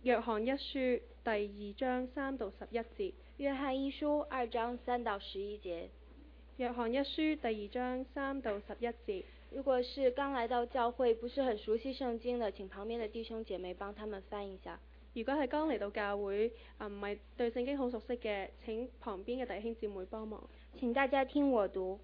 約翰一書第2章3到11節。 約翰一書2章3到11節。 約翰一書第2章3到11節。 如果是剛來到教會不是很熟悉聖經的，請旁邊的弟兄姐妹幫他們翻一下。 如果係剛嚟到教會唔係對聖經好熟悉嘅，請旁邊嘅弟兄姊妹幫忙。 請大家聽我讀。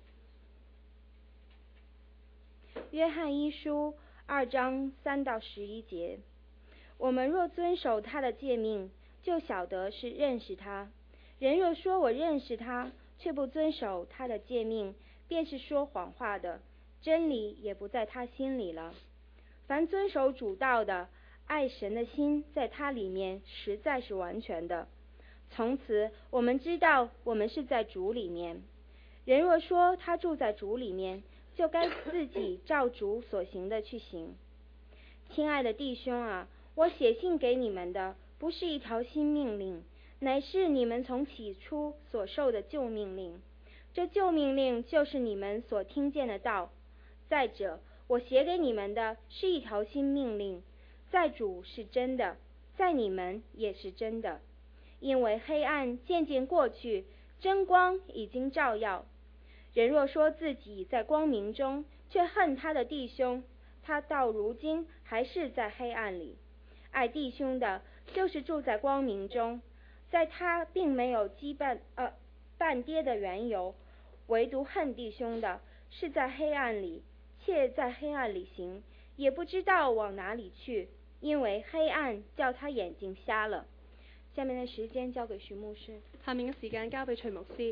約翰一書2章3到11節。我們若遵守他的誡命，就曉得是認識他。人若說我認識他，卻不遵守他的誡命，便是說謊話的，真理也不在他心裡了。凡遵守主道的，愛神的心在他裡面實在是完全的。從此我們知道我們是在主裡面。人若說他住在主裡面，就該自己照主所行的去行。親愛的弟兄啊，我寫信給你們的不是一條新命令，乃是你們從起初所受的舊命令。這舊命令就是你們所聽見的道。再者，我寫給你們的是一條新命令，在主是真的，在你們也是真的。因為黑暗漸漸過去，真光已經照耀。人若說自己在光明中，卻恨他的弟兄，他到如今還是在黑暗裡。愛弟兄的，就是住在光明中，在他並沒有絆跌的緣由；唯獨恨弟兄的，是在黑暗裡，且在黑暗裡行，也不知道往哪裡去，因為黑暗叫他眼睛瞎了。下面的時間交給徐牧師。 下面嘅時間交俾徐牧師。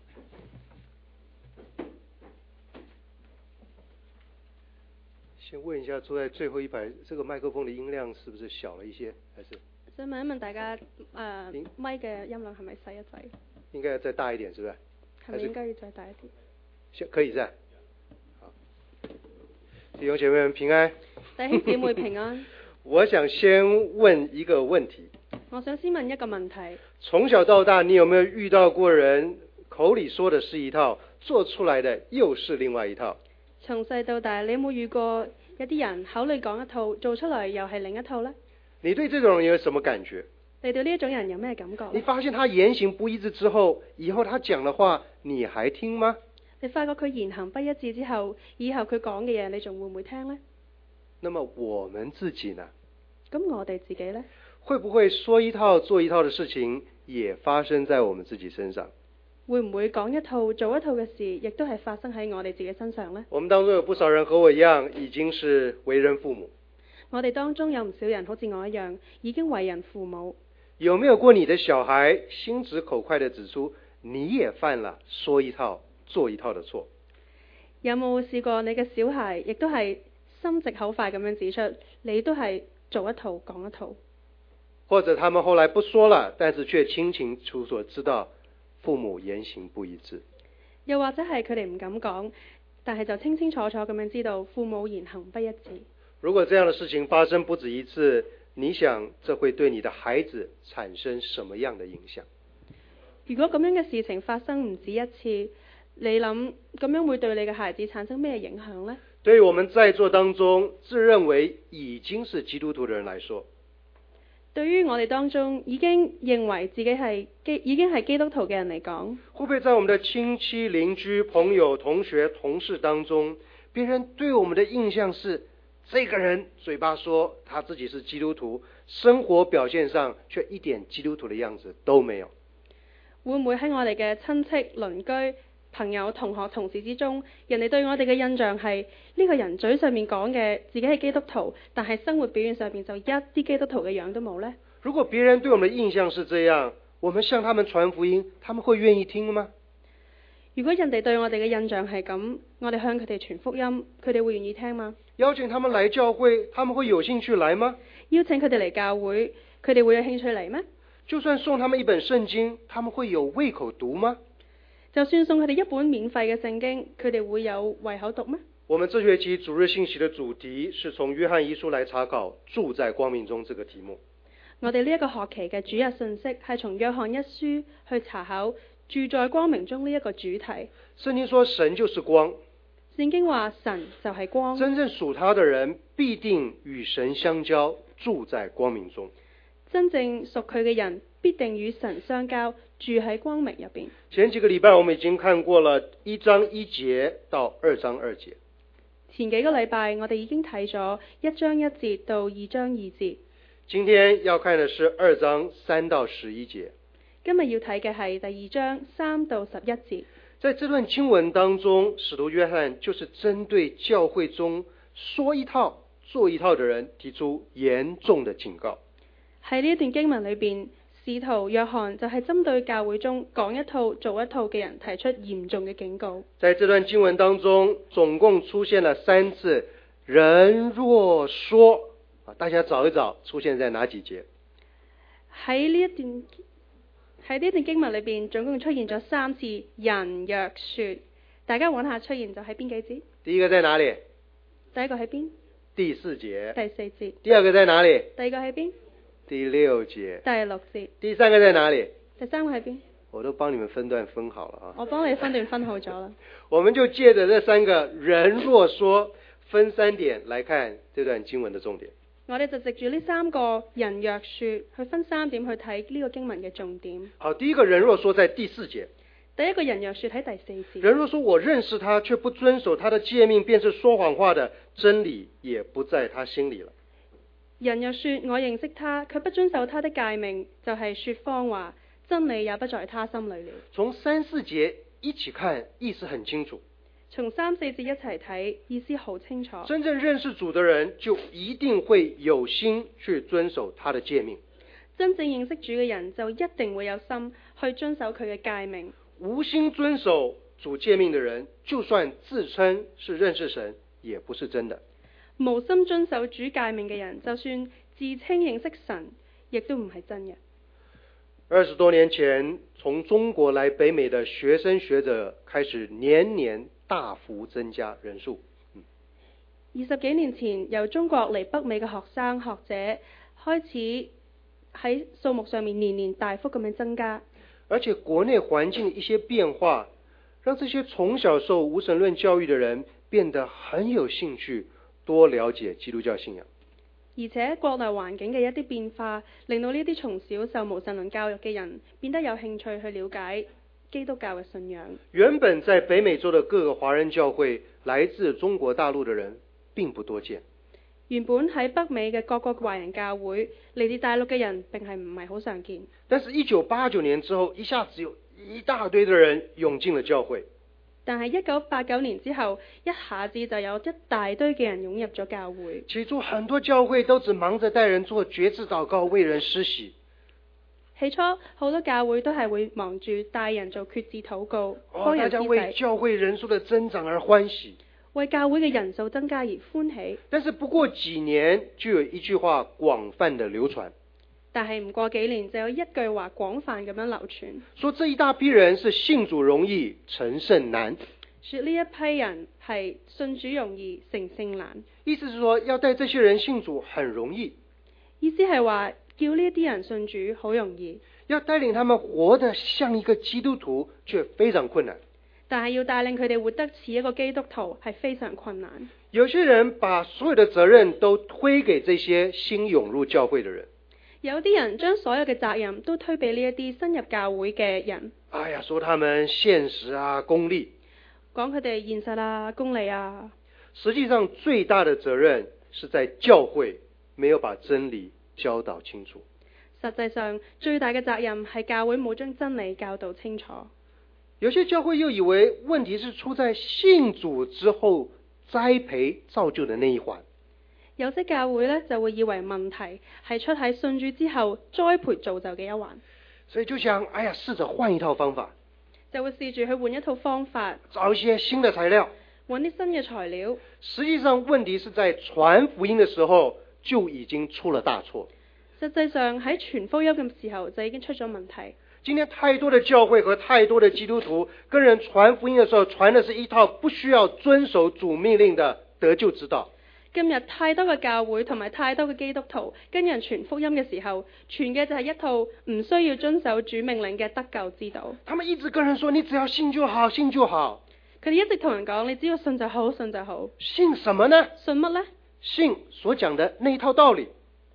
先問一下，坐在最後一排，這個麥克風的音量是不是小了一些？還是？ 想問一問大家，咪嘅音量係咪細一滯？ 應該要再大一點，是不是？ 係咪應該要再大一啲？ 可以是。好，弟兄姐妹們平安。 弟兄姊妹平安。 我想先問一個問題。 我想先問一個問題。 從小到大，你有沒有遇到過人口裡說的是一套，做出來的又是另外一套？ 從細到大，你有冇遇過有啲人口裡講一套，做出嚟又係另一套呢？ 你對這種人有什麼感覺？ 你對呢一種人有咩感覺？ 你發現他言行不一致之後，以後他講的話，你還聽嗎？ 你發覺佢言行不一致之後，以後佢講嘅嘢，你仲會唔會聽呢？ 那麼我們自己呢？ 咁我哋自己呢？ 會不會說一套做一套的事情，也發生在我們自己身上？ 會唔會講一套做一套嘅事，亦都係發生喺我哋自己身上呢？ 我們當中有不少人和我一樣，已經是為人父母。 我哋當中有唔少人好似我一樣，已經為人父母。 有沒有過你的小孩心直口快地指出，你也犯了說一套做一套的錯？ 有冇試過你嘅小孩亦都係心直口快咁樣指出，你都係做一套講一套？ 或者他們後來不說了，但是卻清清楚楚知道父母言行不一致？ 又或者係佢哋唔敢講，但係就清清楚楚咁樣知道父母言行不一致？ 如果這樣的事情發生不止一次，你想這會對你的孩子產生什麼樣的影響？ 如果咁樣嘅事情發生唔止一次，你諗咁樣會對你嘅孩子產生咩影響呢？ 對於我們在座當中自認為已經是基督徒的人來說， 對於我哋當中已經認為自己已經係基督徒嘅人嚟講， 會不會在我們的親戚、鄰居、朋友、同學、同事當中，別人對我們的印象是，這個人嘴巴說他自己是基督徒，生活表現上卻一點基督徒的樣子都沒有？ 會唔會喺我哋嘅親戚、鄰居、朋友、同學、同事之中，人哋對我哋嘅印象係呢個人嘴上面講嘅自己係基督徒，但係生活表現上面就一啲基督徒嘅樣都冇呢？ 如果別人對我們的印象是這樣，我們向他們傳福音，他們會願意聽嗎？ 如果人哋對我哋嘅印象係咁，我哋向佢哋傳福音，佢哋會願意聽嗎？ 邀請他們來教會，他們會有興趣來嗎？ 邀請佢哋嚟教會，佢哋會有興趣嚟咩？ 就算送他們一本聖經，他們會有胃口讀嗎？ 就算送佢哋一本免費嘅聖經，佢哋會有胃口讀咩？ 我們這學期主日信息的主題是從約翰一書來查考住在光明中這個題目。 我哋呢一個學期嘅主日信息係從約翰一書去查考住在光明中呢一個主題。 聖經說神就是光， 聖經話神就係光， 真正屬他的人必定與神相交，住在光明中。 真正屬佢嘅人必定與神相交，住喺光明入邊。 前幾個禮拜我們已經看過了1章1節到2章2節。 前幾個禮拜我哋已經睇咗1章1節到2章2節。 今天要看的是2章3到11節。 今日要睇嘅係第2章3到11節。 在這段經文當中，使徒約翰就是針對教會中說一套做一套的人提出嚴重的警告。 喺呢一段經文裏邊，使徒約翰就係針對教會中講一套做一套嘅人提出嚴重嘅警告。 在這段經文當中，總共出現了3次人若說，大家找一找出現在哪幾節？喺呢段經文裏邊，總共出現咗3次人若說，大家揾下出現咗喺邊幾節？ 第一個在哪裡？ 第一個喺邊？ 第4節。 第4節。 第二個在哪裡？ 第二個喺邊？ 第6節。 第6節。 第三個在哪裡？ 第3個喺邊？ 我都幫你們分段分好了啊。 我幫你分段分好咗啦。 我們就借着這3個人若說，分3點來看這段經文的重點。 我哋就藉住呢3個人若說，去分3點去睇呢個經文嘅重點。 好，第一個人若說在第4節。 第一個人若說喺第4節。 人若說我認識他，卻不遵守他的誡命，便是說謊話的，真理也不在他心裡了。 人若說我認識他，卻不遵守他的誡命，就係說謊話，真理也不在他心裡了。 從3、4節一起看，意思很清楚。 從3、4節一齊睇，意思好清楚。 真正認識主的人，就一定會有心去遵守他的誡命。 真正認識主嘅人，就一定會有心去遵守佢嘅誡命。 無心遵守主誡命的人，就算自稱是認識神，也不是真的。 無心遵守主誡命嘅人，就算自稱認識神，亦都唔係真嘅。 20多年前，從中國來北美的學生學者開始年年大幅增加人數。 20幾年前，由中國嚟北美嘅學生學者開始喺數目上面年年大幅咁樣增加。 而且國內環境的一些變化，讓這些從小受無神論教育的人變得很有興趣多了解基督教信仰。 而且國內環境嘅一啲變化，令到呢啲從小受無神論教育嘅人變得有興趣去了解基督教嘅信仰。 原本在北美洲的各個華人教會，來自中國大陸的人並不多見。 原本喺北美嘅各個華人教會，嚟自大陸嘅人並係唔係好常見。 但是1989年之後，一下子有一大堆的人湧進了教會。 但係1989年之後，一下子就有一大堆嘅人湧入咗教會。 起初很多教會都只忙着帶人做決志禱告，為人施洗。 起初好多教會都係會忙住帶人做決志禱告， 大家為教會人數的增長而歡喜， 為教會嘅人數增加而歡喜。 但是不過幾年，就有一句話廣泛的流傳。 但係唔過幾年，就有一句話廣泛咁樣流傳， 說這一大批人是信主容易，成聖難。 說呢一批人係信主容易，成聖難。 意思是說，要帶這些人信主很容易。 意思係話，叫呢啲人信主好容易。 要帶領他們活得像一個基督徒，卻非常困難。 但係要帶領佢哋活得似一個基督徒，係非常困難。 有些人把所有的責任都推給這些新湧入教會的人。 有啲人將所有嘅責任都推俾呢一啲新入教會嘅人。 哎呀，說他們現實啊，功利， 講佢哋現實啊，功利啊。 實際上最大的責任是在教會沒有把真理教導清楚。 實際上最大嘅責任係教會冇將真理教導清楚。 有些教會又以為問題是出在信主之後栽培造就的那一環。 有些教會呢，就會以為問題係出喺信主之後栽培造就嘅一環， 所以就想，哎呀，試着換一套方法， 就會試住去換一套方法， 找一些新的材料， 揾啲新嘅材料。 實際上問題是在傳福音的時候就已經出了大錯。 實際上喺傳福音嘅時候就已經出咗問題。 今天太多的教會和太多的基督徒跟人傳福音的時候，傳的是一套不需要遵守主命令的得救之道。 今日太多嘅教會同埋太多嘅基督徒跟人傳福音嘅時候，傳嘅就係一套唔需要遵守主命令嘅得救之道。 他們一直跟人說，你只要信就好，信就好。 佢哋一直同人講，你只要信就好，信就好。 信什麼呢？ 信乜呢？ 信所講的那一套道理。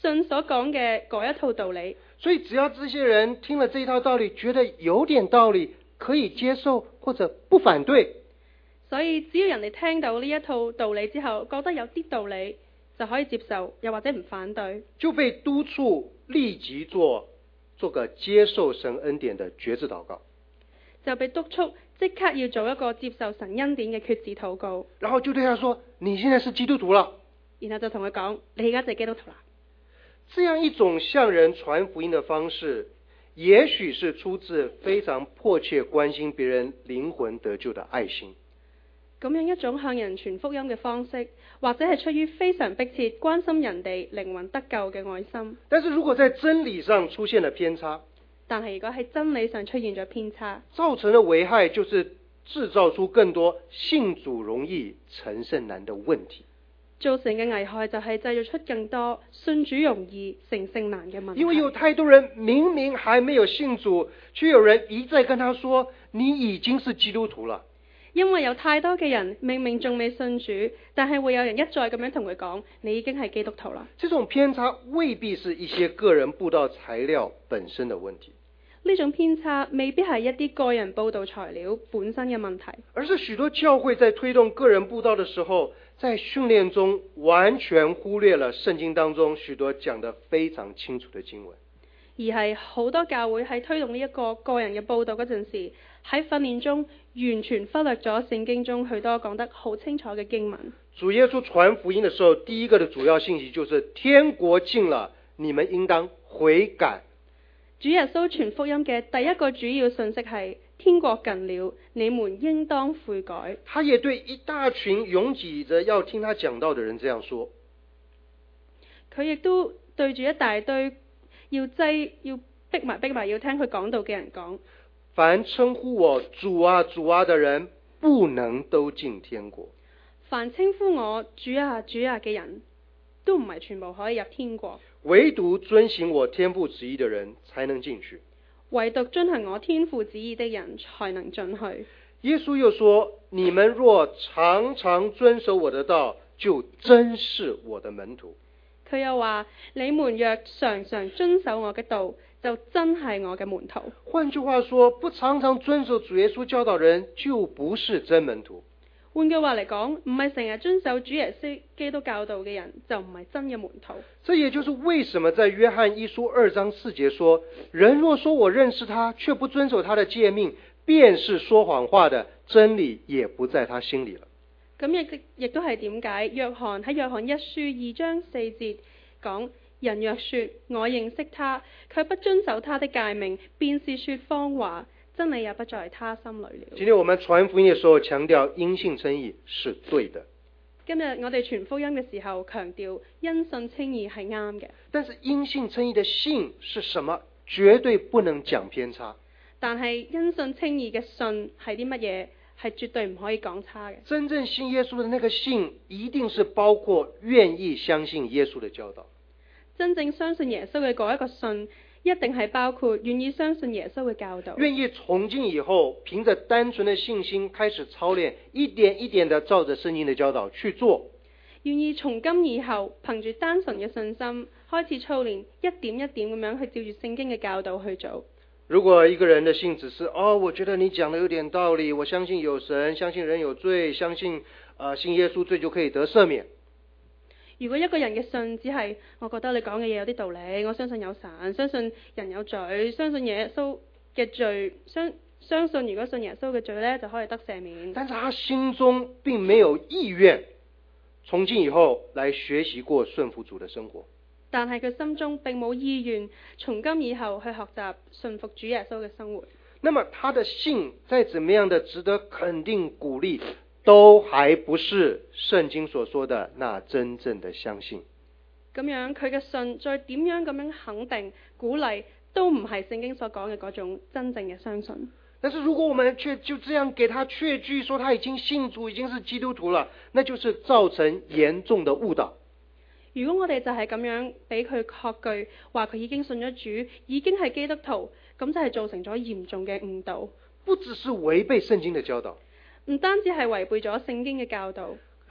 信所講嘅嗰一套道理。 所以只要這些人聽了這一套道理，覺得有點道理，可以接受或者不反對， 所以只要人哋聽到呢一套道理之後，覺得有啲道理就可以接受，又或者唔反對， 就被督促立即做個接受神恩典的決志禱告， 就被督促即刻要做一個接受神恩典嘅決志禱告， 然後就對他說：你現在是基督徒了。 然後就同佢講：你而家就係基督徒啦。 這樣一種向人傳福音的方式，也許是出自非常迫切關心別人靈魂得救的愛心。 咁樣一種向人傳福音嘅方式，或者係出於非常迫切關心人哋靈魂得救嘅愛心。 但是如果在真理上出現了偏差， 但係如果喺真理上出現咗偏差， 造成的危害就是製造出更多信主容易成聖難的問題。 造成嘅危害就係製造出更多信主容易成聖難嘅問題。 因為有太多人明明還沒有信主，卻有人一再跟他說：你已經是基督徒了。 因為有太多嘅人明明仲未信主，但係會有人一再咁樣同佢講：你已經係基督徒啦。 這種偏差未必是一些個人佈道材料本身的問題， 呢種偏差未必係一啲個人佈道材料本身嘅問題， 而是許多教會在推動個人佈道的時候，在訓練中完全忽略了聖經當中許多講得非常清楚的經文， 而係好多教會喺推動呢一個個人嘅佈道嗰陣時，喺訓練中完全忽略咗聖經中許多講得好清楚嘅經文。 主耶穌傳福音的時候，第一個的主要信息就是天國近了，你們應當悔改。 主耶穌傳福音嘅第一個主要信息係天國近了，你們應當悔改。 他也對一大群擁擠着要聽他講道的人這樣說。 佢亦都對住一大堆要逼埋要聽佢講道嘅人講： 凡稱呼我主啊主啊的人，不能都進天國。 凡稱呼我主啊主啊嘅人，都唔係全部可以入天國。 唯獨遵行我天父旨意的人才能進去。 唯獨遵行我天父旨意的人才能進去。 耶穌又說：你們若常常遵守我的道，就真是我的門徒。 佢又話：你們若常常遵守我嘅道，就真係我嘅門徒。 換句話說，不常常遵守主耶穌教導的人，就不是真門徒。 換句話嚟講，唔係成日遵守主耶穌基督教導嘅人，就唔係真嘅門徒。 這也就是為什麼在約翰一書2章4節說：人若說我認識他，卻不遵守他的誡命，便是說謊話的，真理也不在他心裏了。 咁亦都係點解約翰喺約翰一書2章4節講：人若說我認識他，卻不遵守他的誡命，便是說謊話，真理也不在他心裏了。 今天我們傳福音的時候強調因信稱義是對的。 今日我哋傳福音嘅時候強調因信稱義係啱嘅。 但是因信稱義的信是什麼？絕對不能講偏差。 但係因信稱義嘅信係啲乜嘢？係絕對唔可以講差嘅。 真正信耶穌的那個信，一定是包括願意相信耶穌的教導。 真正相信耶穌嘅嗰一個信，一定係包括願意相信耶穌嘅教導， 願意從今以後憑着單純的信心開始操練，一點一點的照着聖經的教導去做。 願意從今以後憑住單純嘅信心開始操練，一點一點咁樣去照住聖經嘅教導去做。 如果一個人的信只是我覺得你講的有點道理，我相信有神，相信人有罪，相信信耶穌罪就可以得赦免。 如果一個人嘅信只係我覺得你講嘅嘢有啲道理，我相信有神，相信人有罪，相信耶穌嘅罪，相信如果信耶穌嘅罪呢，就可以得赦免。 但是他心中並沒有意願從今以後來學習過順服主的生活。 但係佢心中並冇意願從今以後去學習順服主耶穌嘅生活。 那麼他的信再怎麼樣的值得肯定鼓勵，都還不是聖經所說的那真正的相信。 咁樣佢嘅信再點樣咁樣肯定鼓勵，都唔係聖經所講嘅嗰種真正嘅相信。 但是如果我們卻就這樣給他確據說他已經信主，已經是基督徒了，那就是造成嚴重的誤導。 如果我哋就係咁樣俾佢確據，話佢已經信咗主，已經係基督徒，咁就係造成咗嚴重嘅誤導。 不只是違背聖經的教導， 唔單止係違背咗聖經嘅教導，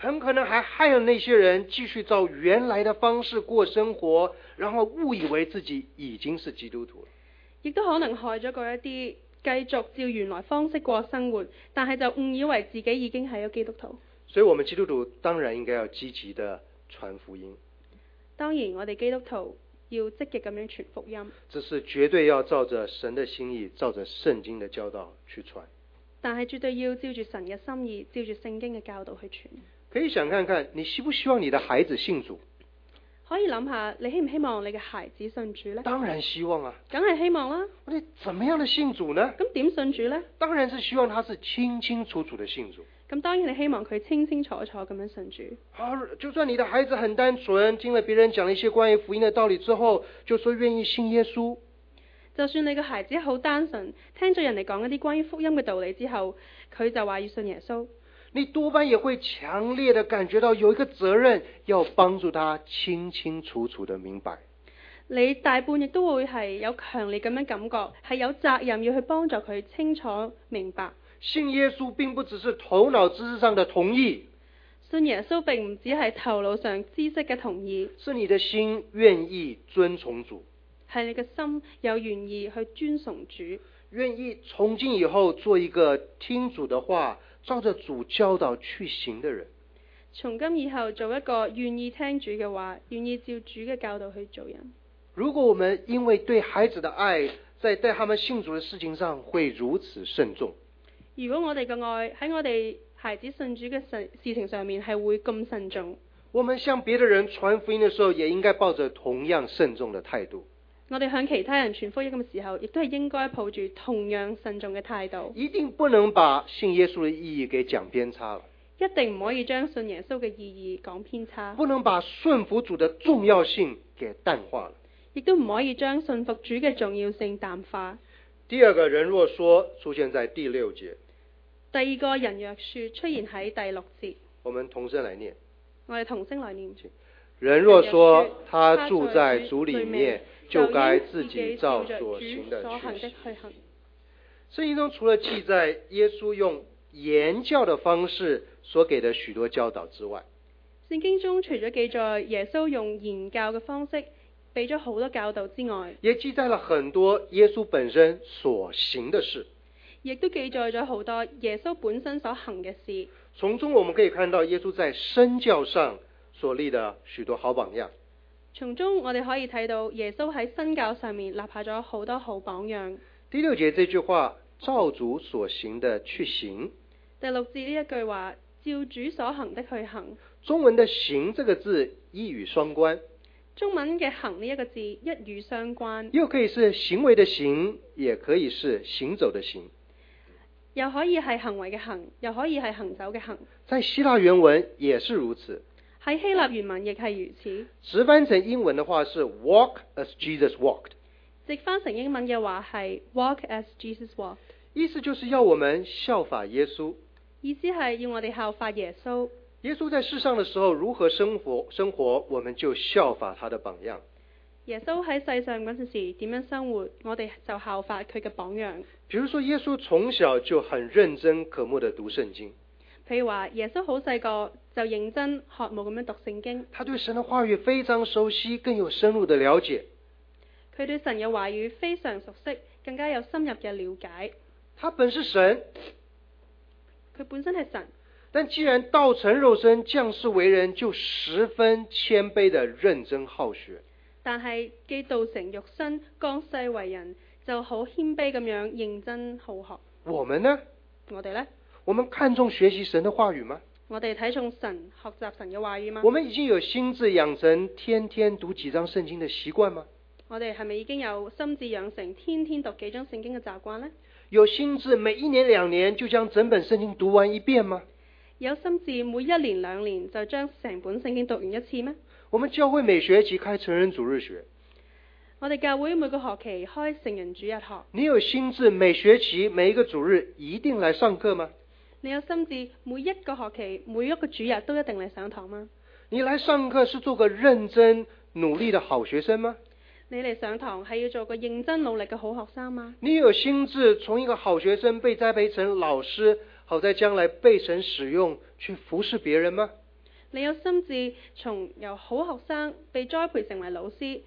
很可能还害了那些人继續照原來的方式過生活，然後誤以為自己已經是基督徒了。 亦都可能害咗嗰一啲繼續照原來方式過生活，但係就誤以為自己已經係咗基督徒。 所以我們基督徒當然應該要積極的傳福音。 當然我哋基督徒要積極咁樣傳福音， 這是絕對要照着神的心意，照着聖經的教導去傳。 但係絕對要照住神嘅心意，照住聖經嘅教導去傳。 可以想看看，你希不希望你的孩子信主？ 可以諗下，你希唔希望你嘅孩子信主呢？ 當然希望啊！ 梗係希望啦。 你怎麼樣的信主呢？ 咁點信主呢？ 當然是希望他是清清楚楚的信主。 咁當然你希望佢清清楚楚咁樣信主。 就算你的孩子很單純，聽了別人講了一些關於福音的道理之後，就說願意信耶穌。 就算你個孩子好單純，聽咗人哋講一啲關於福音嘅道理之後，佢就話要信耶穌。 你多半也會強烈的感覺到有一個責任，要幫助他清清楚楚的明白。 你大半亦都會係有強烈咁樣感覺，係有責任要去幫助佢清楚明白。 信耶穌並不只是頭腦知識上的同意， 信耶穌並唔只係頭腦上知識嘅同意， 是你的心願意遵從主， 係你嘅心有願意去尊崇主， 願意從今以後做一個聽主的話，照着主教導去行的人。 從今以後做一個願意聽主嘅話，願意照主嘅教導去做人。 如果我們因為對孩子的愛，在帶他們信主的事情上會如此慎重， 如果我哋嘅愛喺我哋孩子信主嘅事情上面係會咁慎重， 我們向別的人傳福音的時候，也應該抱着同樣慎重的態度。 我哋向其他人傳福音嘅時候，亦都係應該抱住同樣慎重嘅態度。 一定不能把信耶穌的意義給講偏差了， 一定唔可以將信耶穌嘅意義講偏差， 不能把順服主的重要性給淡化了， 亦都唔可以將信服主嘅重要性淡化。 第二個人若說出現在第6節， 第二個人若說出現喺第6節， 我們同聲來念。 我哋同聲來念。 人若說他住在主裡面，就該自己照所行的去行。聖經中除了記載耶穌用言教的方式所給的許多教導之外， 聖經中除咗記載耶穌用言教嘅方式俾咗好多教導之外， 也記載了很多耶穌本身所行的事， 亦都記載咗好多耶穌本身所行嘅事。 從中我們可以看到耶穌在身教上所立的許多好榜樣。 從中我哋可以睇到耶穌喺身教上面立下咗好多好榜樣。 第6節這句話，照主所行的去行。 第6節呢一句話，照主所行的去行。 中文的行這個字一語雙關， 中文嘅行呢一個字一語相關， 又可以是行為的行，也可以是行走的行， 又可以係行為嘅行，又可以係行走嘅行。 在希臘原文也是如此， 喺希臘原文亦係如此。 直翻成英文的話是 walk as Jesus walked， 直翻成英文嘅話係 walk as Jesus walked， 意思就是要我們效法耶穌， 意思係要我哋效法耶穌。 耶穌在世上的時候如何生活，我們就效法他的榜樣。 耶穌喺世上嗰陣時點樣生活，我哋就效法佢嘅榜樣。 比如說耶穌從小就很認真渴慕地讀聖經， 譬如話耶穌好細個就認真渴慕咁樣讀聖經， 他對神的話語非常熟悉，更有深入的了解。 佢對神嘅話語非常熟悉，更加有深入嘅了解。 他本是神， 佢本身係神， 但既然道成肉身降世為人，就十分謙卑地認真好學。 但係既道成肉身降世為人，就好謙卑咁樣認真好學。 我們呢？ 我哋呢？ 我們看重學習神的話語嗎？ 我哋睇重神學習神嘅話語嗎？ 我們已經有心志養成天天讀幾章聖經的習慣嗎？ 我哋係咪已經有心志養成天天讀幾章聖經嘅習慣呢？ 有心志每1年2年就將整本聖經讀完一遍嗎？ 有心志每1年2年就將成本聖經讀完一次咩？ 我們教會每學期開成人主日學， 我哋教會每個學期開成人主日學。 你有心志每學期每一個主日一定來上課嗎？ 你有心志每一個學期每一個主日都一定嚟上堂嗎？ 你來上課是做個認真努力的好學生嗎？ 你嚟上堂係要做個認真努力嘅好學生嗎？ 你有心志從一個好學生被栽培成老師，好在將來被神使用去服侍別人嗎？ 你有心志由好學生被栽培成為老師，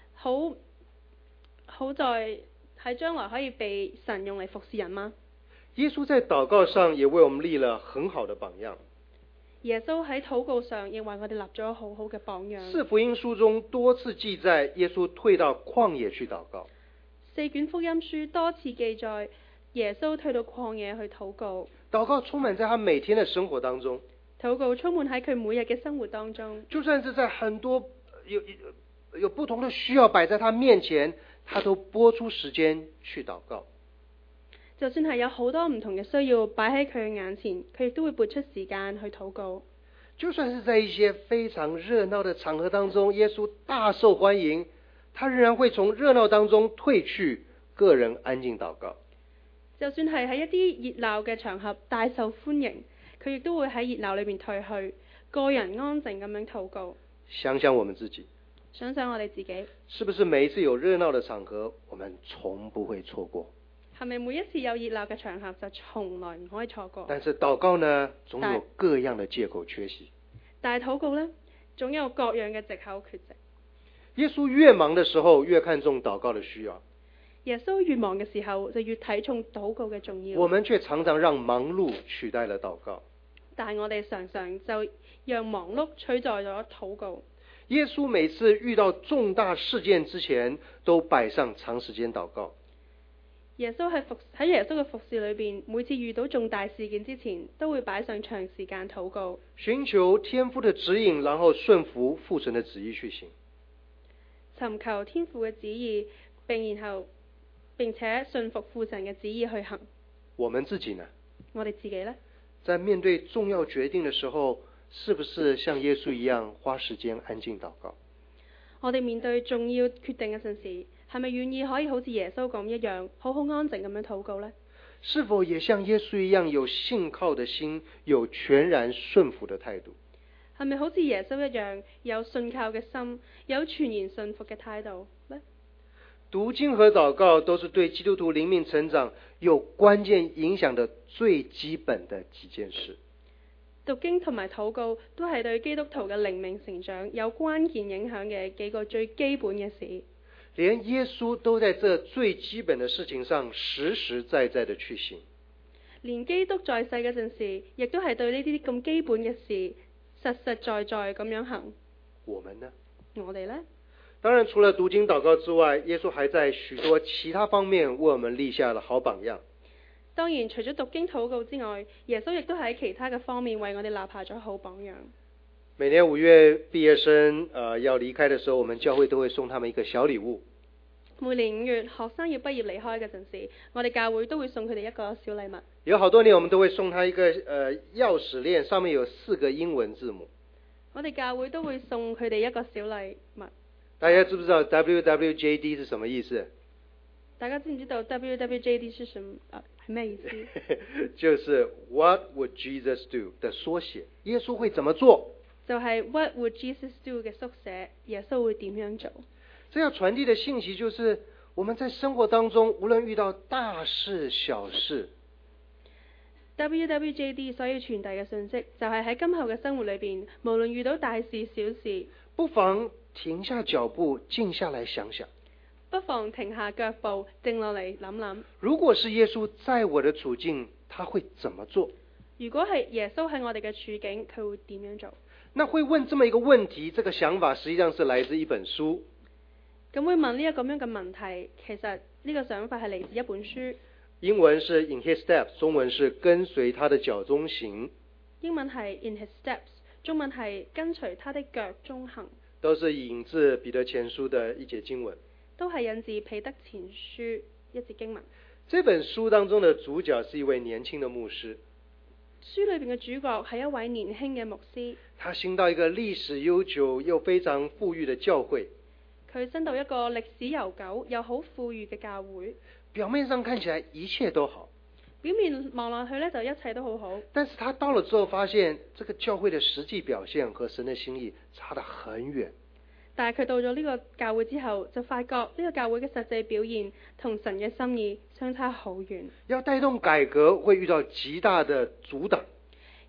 好在喺將來可以被神用嚟服侍人嗎？ 耶穌在禱告上也為我們立了很好的榜樣。 耶穌喺禱告上亦為我哋立咗好好嘅榜樣。 四福音書中多次記載耶穌退到曠野去禱告。 四卷福音書多次記載耶穌退到曠野去禱告。 禱告充滿在他每天的生活當中。 禱告充滿喺佢每日嘅生活當中。 就算是在很多有不同的需要擺在他面前，他都撥出時間去禱告。 就算係有好多唔同嘅需要擺喺佢嘅眼前，佢亦都會撥出時間去禱告。 就算是在一些非常熱鬧的場合當中，耶穌大受歡迎，他仍然會從熱鬧當中退去，個人安靜禱告。 就算係喺一啲熱鬧嘅場合大受歡迎，佢亦都會喺熱鬧裏面退去，個人安靜咁樣禱告。 想想我們自己， 想想我哋自己， 是不是每一次有熱鬧的場合，我們從不會錯過？ 係咪每一次有熱鬧嘅場合就從來唔可以錯過？ 但是禱告呢，總有各樣的借口缺席。 但係禱告呢，總有各樣嘅藉口缺席。 耶穌越忙的時候，越看重禱告的需要。 耶穌越忙嘅時候，就越睇重禱告嘅重要。 我們卻常常讓忙碌取代了禱告。 但係我哋常常就讓忙碌取代咗禱告。 耶穌每次遇到重大事件之前，都擺上長時間禱告。 耶穌喺耶穌嘅服侍裏邊，每次遇到重大事件之前，都會擺上長時間禱告， 尋求天父的指引，然後順服父神的旨意去行。 尋求天父嘅旨意，並且順服父神嘅旨意去行。 我們自己呢？ 我哋自己呢？ 在面對重要決定的時候，是不是像耶穌一樣花時間安靜禱告？ 我哋面對重要決定嘅陣時，係咪願意可以好似耶穌咁一樣，好好安靜咁樣禱告呢？ 是否也像耶穌一樣有信靠的心，有全然順服的態度？ 係咪好似耶穌一樣有信靠嘅心，有全然順服嘅態度呢？ 讀經和禱告都是對基督徒靈命成長有關鍵影響的最基本的幾件事。 讀經同埋禱告都係對基督徒嘅靈命成長有關鍵影響嘅幾個最基本嘅事。 連耶穌都在這最基本的事情上實實在在的去行。 連基督在世嗰陣時，亦都係對呢啲咁基本嘅事實實在在咁樣行。 我們呢？ 我哋呢？ 當然，除了讀經禱告之外，耶穌還在許多其他方面為我們立下了好榜樣。 當然，除咗讀經禱告之外，耶穌亦都喺其他嘅方面為我哋立下咗好榜樣。 每年5月畢業生要離開的時候，我們教會都會送他們一個小禮物。 每年5月學生要畢業離開嗰陣時，我哋教會都會送佢哋一個小禮物。 有好多年，我們都會送他一個鑰匙鏈，上面有4個英文字母。 我哋教會都會送佢哋一個小禮物。 大家知不知道 WWJD 是什麼意思？ 大家知唔知道 WWJD 是什麼？係咩意思？ 就是 What would Jesus do 的縮寫。耶穌會怎麼做？ 就係 What would Jesus do 嘅縮寫，耶穌會點樣做？ 這要傳遞的信息就是，我們在生活當中，無論遇到大事小事 ，WWJD 所要傳遞嘅信息，就係喺今後嘅生活裏邊，無論遇到大事小事， 不妨停下腳步，靜下來想想。 不妨停下腳步，靜落嚟諗諗。 如果是耶穌在我的處境，他會怎麼做？ 如果係耶穌喺我哋嘅處境，佢會點樣做？ 那會問這麼一個問題，這個想法實際上是來自一本書。 咁會問呢一個咁樣嘅問題，其實呢個想法係嚟自一本書。 英文是 In His Steps， 中文是跟隨他的腳蹤行。 英文係 In His Steps， 中文係跟隨他的腳蹤行。 都是引自彼得前書的一節經文。 都係引自彼得前書一節經文。 這本書當中的主角是一位年輕的牧師。 書裏邊嘅主角係一位年輕嘅牧師。 他行到一個歷史悠久又非常富裕的教會。 佢升到一個歷史悠久又好富裕嘅教會。 表面上看起來一切都好。 表面望落去呢，就一切都好好。 但是他到了之後發現，這個教會的實際表現和神的心意差得很遠。 但係佢到咗呢個教會之後，就發覺呢個教會嘅實際表現同神嘅心意相差好遠。 要帶動改革會遇到極大的阻擋。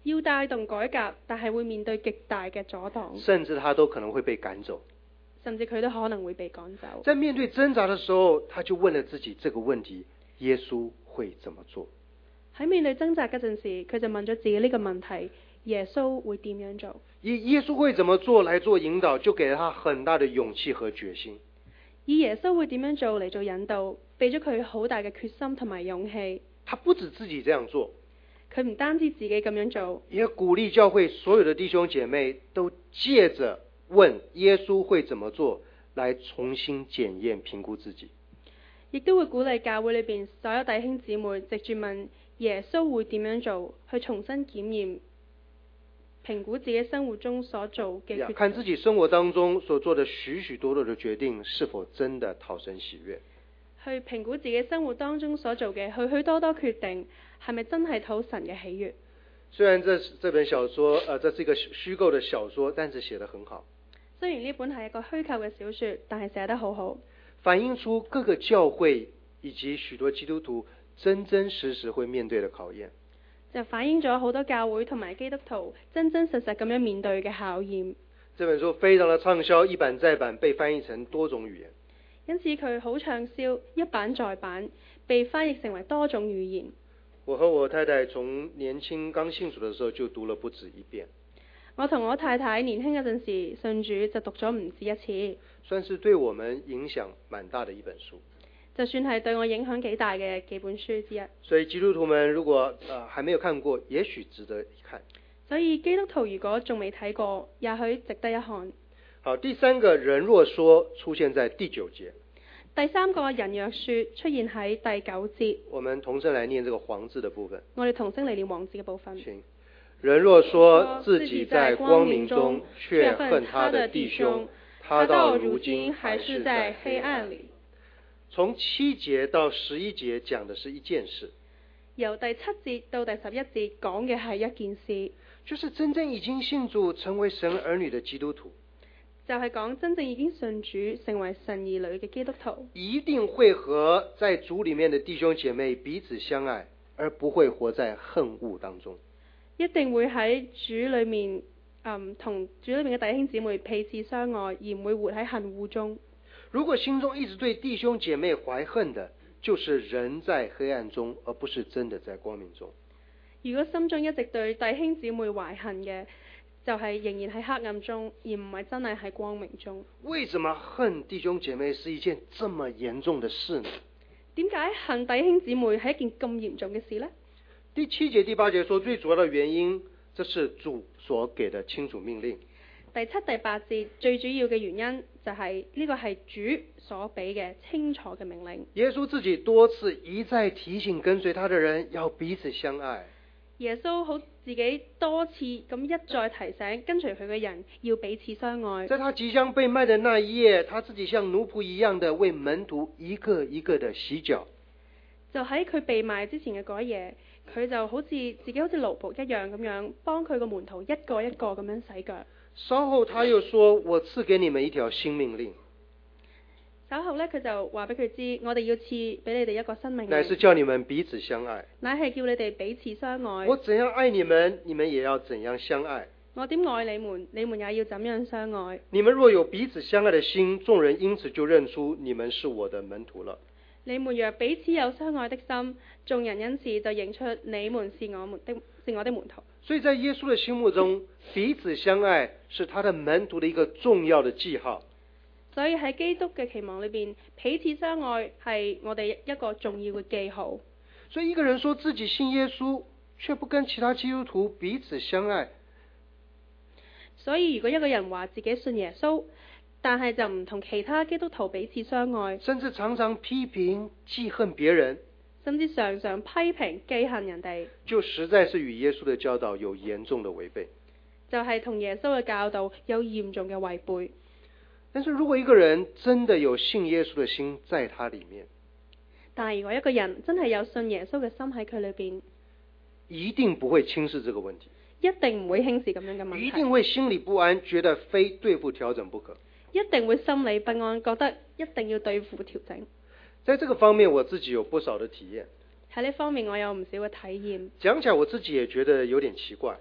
要帶動改革，但係會面對極大嘅阻擋， 甚至他都可能會被趕走。 甚至佢都可能會被趕走。 在面對掙扎的時候，他就問了自己這個問題：耶穌會怎麼做？ 喺面對掙扎嗰陣時，佢就問咗自己呢個問題：耶穌會點樣做？ 以耶穌會怎麼做來做引導，就給了他很大的勇氣和決心。 以耶穌會點樣做嚟做引導，俾咗佢好大嘅決心同埋勇氣。 他不止自己這樣做， 佢唔單止自己咁樣做， 也鼓勵教會所有的弟兄姐妹都借着問耶穌會怎麼做來重新檢驗評估自己， 亦都會鼓勵教會裏邊所有弟兄姊妹藉住問耶穌會點樣做，去重新檢驗評估自己生活中所做嘅決定， 看自己生活當中所做的許許多多的決定是否真的討神喜悅， 去評估自己生活當中所做嘅許許多多決定係咪真係討神嘅喜悅。 雖然這本小說這是一個虛構的小說，但是寫得很好。 雖然呢本係一個虛構嘅小說，但係寫得好好， 反映出各個教會以及許多基督徒真真實實會面對的考驗， 就反映咗好多教會同埋基督徒真真實實咁樣面對嘅考驗。 這本書非常的暢銷，一版再版，被翻譯成多種語言。 因此佢好暢銷，一版再版，被翻譯成為多種語言。 我和我太太從年輕剛信主的時候就讀了不止一遍。 我同我太太年輕嗰陣時信主就讀咗唔止一次， 算是對我們影響蠻大的一本書。 就算係對我影響幾大嘅幾本書之一。 所以基督徒們如果還沒有看過，也許值得一看。 所以基督徒如果仲未睇過，也許值得一看。 好，第三個人若說出現在第9節。 第三個人若說出現喺第9節。 我們同聲來念這個黃字的部分。 我哋同聲嚟念黃字嘅部分。 請。人若說自己在光明中，卻恨他的弟兄，他到如今還是在黑暗裡。從7節到11節講的是一件事。 由第7節到第11節講嘅係一件事， 就是真正已經信主成為神兒女的基督徒， 就係講真正已經信主成為神兒女嘅基督徒， 一定會和在主裡面的弟兄姐妹彼此相愛，而不會活在恨惡當中。 一定會喺主裡面，同主裡面嘅弟兄姊妹彼此相愛，而唔會活喺恨惡中。 如果心中一直對弟兄姐妹懷恨的，就是人在黑暗中，而不是真的在光明中。 如果心中一直對弟兄姊妹懷恨嘅，就係仍然喺黑暗中，而唔係真係喺光明中。 為什麼恨弟兄姐妹是一件這麼嚴重的事呢？ 點解恨弟兄姊妹係一件咁嚴重嘅事呢？ 第7節、第8節說最主要的原因，這是主所給的清楚命令。 第7、第8節最主要嘅原因就係呢個係主所俾嘅清楚嘅命令。 耶穌自己多次一再提醒跟隨他的人要彼此相愛。 耶穌好自己多次咁一再提醒跟隨佢嘅人要彼此相愛。 在他即將被賣的那一夜，他自己像奴僕一樣的為門徒一個一個的洗腳。 就喺佢被賣之前嘅嗰一夜，佢就好似自己好似奴僕一樣咁樣幫佢個門徒一個一個咁樣洗腳。 稍後他又說：我賜給你們一條新命令。 稍後呢，佢就話俾佢知，我哋要賜俾你哋一個新命令， 乃是叫你們彼此相愛。 乃係叫你哋彼此相愛。 我怎樣愛你們，你們也要怎樣相愛。 我點愛你們，你們也要怎樣相愛。 你們若有彼此相愛的心，眾人因此就認出你們是我的門徒了。 你們若彼此有相愛的心，眾人因此就認出你們是我的門徒。 所以在耶穌的心目中，彼此相愛是他的門徒的一個重要的記號。 所以喺基督嘅期望裏邊，彼此相愛係我哋一個重要嘅記號。 所以一個人說自己信耶穌，卻不跟其他基督徒彼此相愛。 所以如果一個人話自己信耶穌，但係就唔同其他基督徒彼此相愛， 甚至常常批評記恨別人， 甚至常常批評記恨人哋， 就實在是與耶穌的教導有嚴重的違背。 就係同耶穌嘅教導有嚴重嘅違背。 但是如果一個人真的有信耶穌的心在他裡面， 但係如果一個人真係有信耶穌嘅心喺佢裏邊， 一定不會輕視這個問題， 一定唔會輕視咁樣嘅問題， 一定會心裡不安，覺得非對付調整不可， 一定會心理不安，覺得一定要對付調整。 在這個方面我自己有不少的體驗。 喺呢方面我有唔少嘅體驗。 講起來我自己也覺得有點奇怪。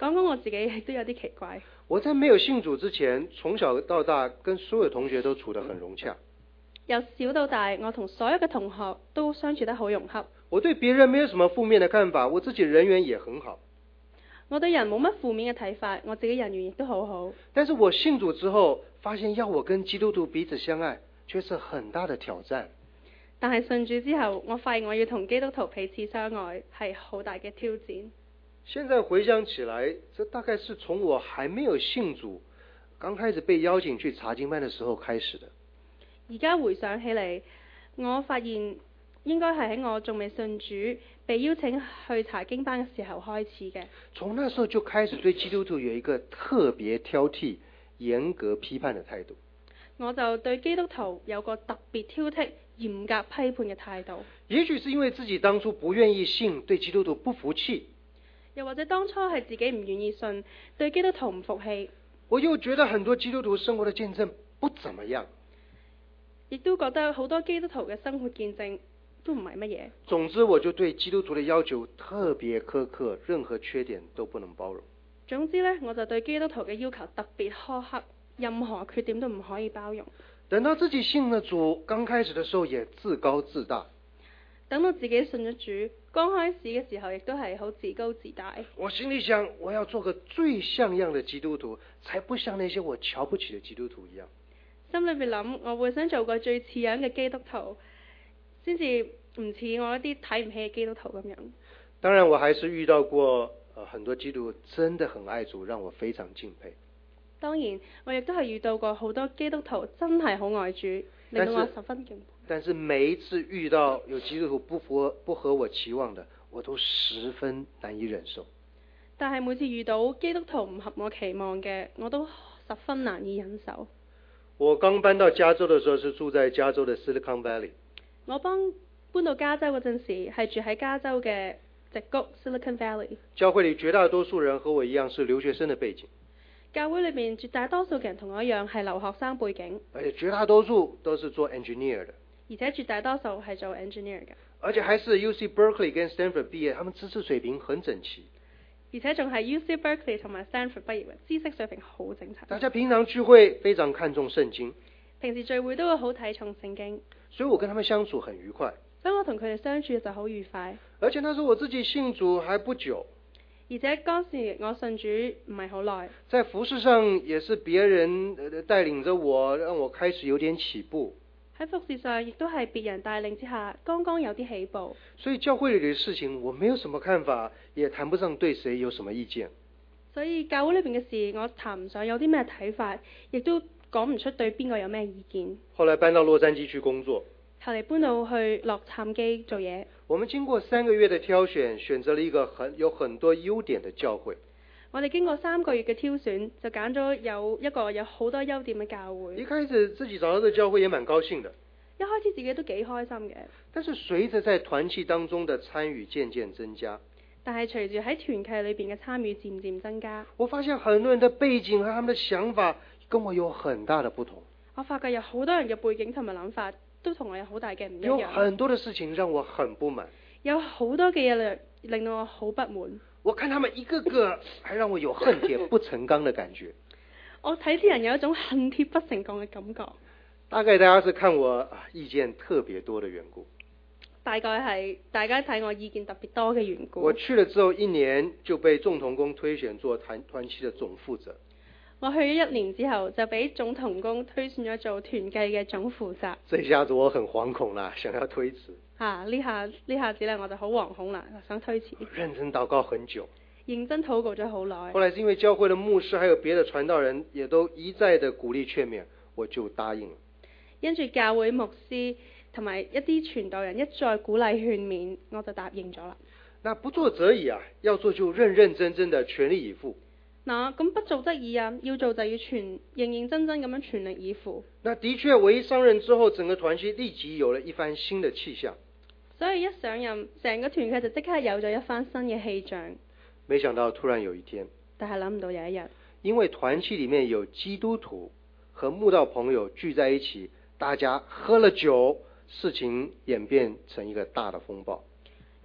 講講我自己亦都有啲奇怪。 我在没有信主之前，從小到大跟所有同學都處得很融洽。 由小到大，我同所有嘅同學都相處得好融洽。 我對別人沒有什麼負面的看法，我自己人緣也很好。 我對人冇乜負面嘅睇法，我自己人緣亦都好好。 但是我信主之後，發現要我跟基督徒彼此相愛，卻是很大的挑戰。 但係信主之後，我發現我要同基督徒彼此相愛係好大嘅挑戰。 現在回想起來，這大概是從我還沒有信主，剛開始被邀請去查經班的時候開始的。 而家回想起嚟，我發現應該係喺我仲未信主，被邀請去查經班嘅時候開始嘅。 從那時候就開始對基督徒有一個特別挑剔、嚴格批判的態度。 我就對基督徒有個特別挑剔、嚴格批判嘅態度。 也許是因為自己當初不願意信，對基督徒不服氣， 又或者當初係自己唔願意信，對基督徒唔服氣。 我又覺得很多基督徒生活的見證不怎麼樣， 亦都覺得好多基督徒嘅生活見證都唔係乜嘢。 總之我就對基督徒的要求特別苛刻，任何缺點都不能包容。 總之呢，我就對基督徒嘅要求特別苛刻，任何缺點都唔可以包容。 等到自己信了主，剛開始的時候也自高自大。 等到自己信咗主，剛開始嘅時候亦都係好自高自大。 我心裏想，我要做個最像樣的基督徒，才不像那些我瞧不起的基督徒一樣。 心裏邊諗，我會想做個最似樣嘅基督徒，先至唔似我一啲睇唔起嘅基督徒咁樣。 當然我還是遇到過很多基督徒真的很愛主，讓我非常敬佩。 當然我亦都係遇到過好多基督徒真係好愛主，令到我十分敬佩。 但是每一次遇到有基督徒不合我期望的，我都十分難以忍受。 但係每次遇到基督徒唔合我期望嘅，我都十分難以忍受。 我剛搬到加州的時候是住在加州的 Silicon Valley。 我搬到加州嗰陣時係住喺加州嘅矽谷 Silicon Valley。 教會裏絕大多數人和我一樣是留學生的背景。 教會裏面絕大多數嘅人同我一樣係留學生背景， 而且絕大多數都是做 engineer 的， 而且絕大多數係做 engineer 嘅， 而且還是 UC Berkeley 跟 Stanford 畢業，他們知識水平很整齊， 而且仲係 UC Berkeley 同埋 Stanford 畢業嘅，知識水平好整齊。 大家平常聚會非常看重聖經， 平時聚會都會好睇重聖經， 所以我跟他們相處很愉快。 所以我同佢哋相處就好愉快。 而且那時候我自己信主還不久， 而且當時我信主唔係好耐， 在服事上也是別人帶領着我，讓我開始有點起步。 喺服事上亦都係別人帶領之下，剛剛有啲起步。 所以教會裏的事情我沒有什麼看法，也談不上對誰有什麼意見。 所以教會裏邊嘅事我談唔上有啲咩睇法，亦都講唔出對邊個有咩意見。 後來搬到洛杉磯去工作， 後嚟搬到去洛杉磯做嘢。 我們經過3個月的挑選，選擇了一個有很多優點的教會。 我哋經過3個月嘅挑選，就揀咗有一個有好多優點嘅教會。 一開始自己找到這個教會也蠻高興的， 一開始自己都幾開心嘅。 但是隨着在團契當中的參與漸漸增加， 但係隨住喺團契裏邊嘅參與漸漸增加， 我發現很多人的背景和他們的想法跟我有很大的不同。 我發覺有好多人嘅背景同埋諗法都同我有好大嘅唔一樣。 有很多的事情讓我很不滿， 有好多嘅嘢令到我好不滿。 我看他們一個個，還讓我有恨鐵不成鋼的感覺。 我睇啲人有一種恨鐵不成鋼嘅感覺。 大概大家是看我意見特別多的緣故。 大概係大家睇我意見特別多嘅緣故。 我去了之後1年就被眾同工推選做團契的總負責。 我去咗1年之後就俾總同工推選咗做團契嘅總負責。 這下子我很惶恐啦，想要推辭。 呢下子咧我就好惶恐啦，想推辭。 認真禱告很久， 認真禱告咗好耐。 後來是因為教會的牧師還有別的傳道人也都一再的鼓勵勸勉，我就答應了。 因住教會牧師同埋一啲傳道人一再鼓勵勸勉，我就答應咗啦。 那不做則已啊，要做就認認真真的全力以赴。 咁不做則已啊，要做就要認認真真咁樣全力以赴。 那的確，我一上任之後，整個團契立即有了一番新的氣象。 所以一上任，成個團契就即刻有咗一番新嘅氣象。 沒想到突然有一天， 但係諗唔到有一日， 因為團契裡面有基督徒和慕道朋友聚在一起，大家喝了酒，事情演變成一個大的風暴。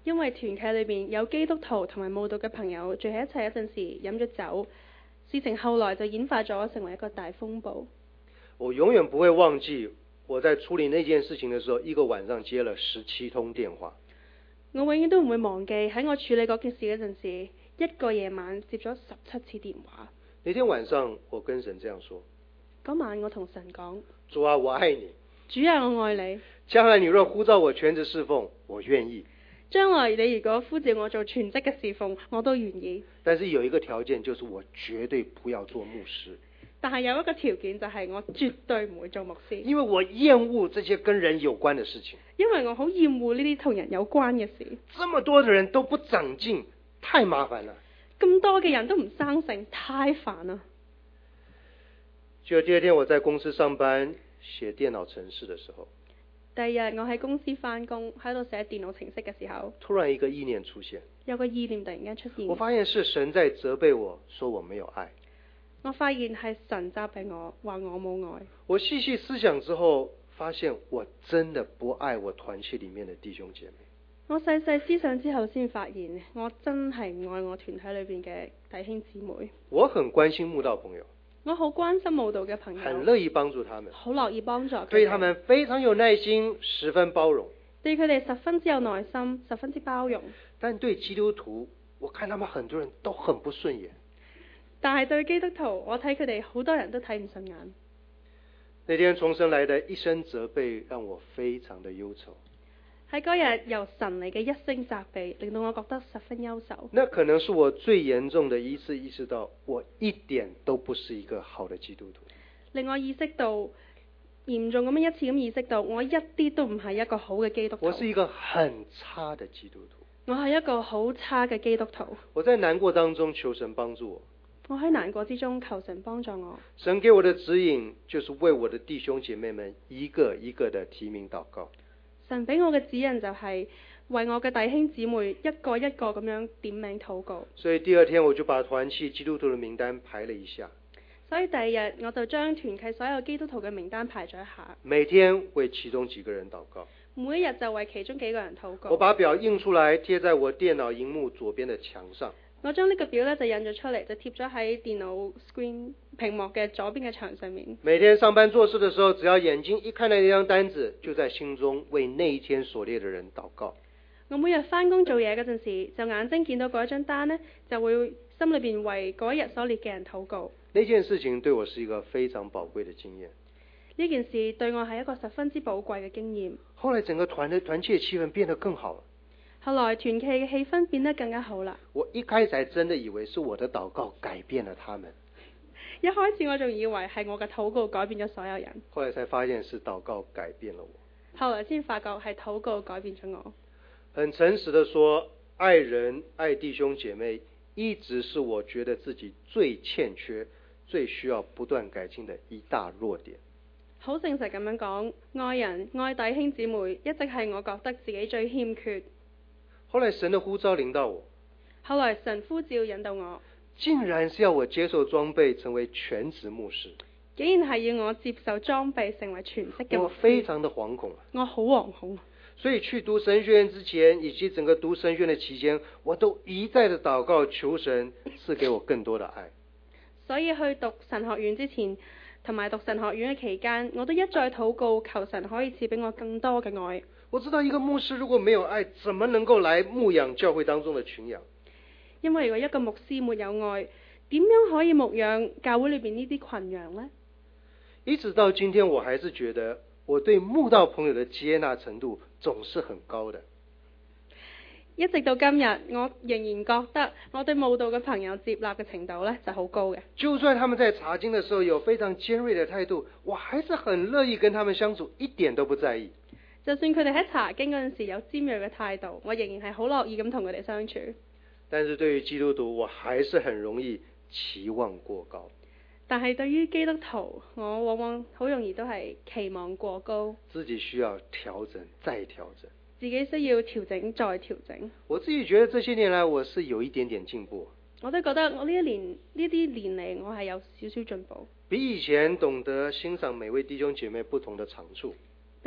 因為團契裏邊有基督徒同埋慕道嘅朋友聚喺一齊嗰陣時飲咗酒，事情後來就演化咗成為一個大風暴。 我永遠不會忘記我在處理那件事情的時候，一個晚上接了17通電話。 我永遠都唔會忘記喺我處理嗰件事嗰陣時，一個夜晚接咗17次電話。 那天晚上我跟神這樣說， 嗰晚我同神講： 主啊，我愛你， 主啊，我愛你。 將來你若呼召我全職侍奉，我願意。 將來你如果呼召我做全職嘅侍奉，我都願意。 但是有一個條件，就是我絕對不要做牧師。 但係有一個條件，就係我絕對唔會做牧師， 因為我厭惡這些跟人有關的事情。 因為我好厭惡呢啲同人有關嘅事。 這麼多的人都不長進，太麻煩了。 咁多嘅人都唔生性，太煩啦。 就第二天我在公司上班寫電腦程式的時候， 第二日我喺公司返工，喺度寫電腦程式嘅時候， 突然一個意念出現， 有個意念突然間出現。 我發現是神在責備我，說我沒有愛。 我發現係神責備我，話我冇愛。 我細細思想之後，發現我真的不愛我團契裡面的弟兄姐妹。 我細細思想之後先發現，我真係唔愛我團體裏邊嘅弟兄姊妹。 我很關心慕道朋友， 我好關心慕道嘅朋友， 很樂意幫助他們， 好樂意幫助佢哋， 對他們非常有耐心，十分包容。 對佢哋十分之有耐心，十分之包容。 但對基督徒，我看他們很多人都很不順眼。 但係對基督徒，我睇佢哋好多人都睇唔順眼。 那天從神來的一聲責備，讓我非常的憂愁。 喺嗰日由神嚟嘅一聲責備，令到我覺得十分憂愁。 那可能是我最嚴重的一次意識到，我一點都不是一個好的基督徒。 令我意識到嚴重咁樣一次咁意識到，我一啲都唔係一個好嘅基督徒。 我是一個很差的基督徒。 我係一個好差嘅基督徒。 我在難過當中求神幫助我。 我喺難過之中求神幫助我。 神給我的指引就是為我的弟兄姐妹們一個一個的提名禱告。 神俾我嘅指引就係為我嘅弟兄姊妹一個一個咁樣點名禱告。 所以第二天我就把團契基督徒的名單排了一下。 所以第二日我就將團契所有基督徒嘅名單排咗一下。 每天為其中幾個人禱告。 每一日就為其中幾個人禱告。 我把表印出來貼在我電腦螢幕左邊的牆上。 我將呢個表就印咗出嚟，就貼咗喺電腦 screen 屏幕嘅左邊嘅牆上面。 每天上班做事的時候，只要眼睛一看到那張單子，就在心中為那一天所列的人禱告。 我每日返工做嘢嗰陣時，就眼睛見到嗰一張單呢，就會心裏邊為嗰一日所列嘅人禱告。 那件事情對我是一個非常寶貴的經驗。 呢件事對我係一個十分之寶貴嘅經驗。 後來整個團契的氣氛變得更好了。 後來團契嘅氣氛變得更加好啦。 我一開始還真的以為是我的禱告改變了他們。 一開始我仲以為係我嘅禱告改變咗所有人。 後來才發現是禱告改變了我。 後來先發覺係禱告改變咗我。 很誠實的說，愛人愛弟兄姐妹一直是我覺得自己最欠缺、最需要不斷改進的一大弱點。 好誠實咁樣講，愛人愛弟兄姊妹一直係我覺得自己最欠缺。 後來神的呼召領導我， 後來神呼召引導我， 竟然是要我接受裝備成為全職牧師， 竟然係要我接受裝備成為全職嘅牧師。 我非常的惶恐， 我好惶恐。 所以去讀神學院之前，以及整個讀神學院的期間，我都一再的禱告求神賜給我更多的愛。 所以去讀神學院之前，同埋讀神學院嘅期間，我都一再禱告求神可以賜俾我更多嘅愛。 我知道一個牧師如果沒有愛，怎麼能夠來牧養教會當中的群羊？ 因為如果一個牧師沒有愛，點樣可以牧養教會裏邊呢啲群羊呢？ 一直到今天，我還是覺得我對慕道朋友的接納程度總是很高的。 一直到今日，我仍然覺得我對慕道嘅朋友接納嘅程度呢就好高嘅。 就算他們在查經的時候有非常尖銳的態度，我還是很樂意跟他們相處，一點都不在意。 就算佢哋喺查經嗰陣時有尖銳嘅態度，我仍然係好樂意咁同佢哋相處。 但是對於基督徒，我還是很容易期望過高。 但係對於基督徒，我往往好容易都係期望過高， 自己需要調整再調整， 自己需要調整再調整。 我自己覺得這些年來我是有一點點進步。 我都覺得我呢啲年嚟我係有少少進步， 比以前懂得欣賞每位弟兄姐妹不同的長處，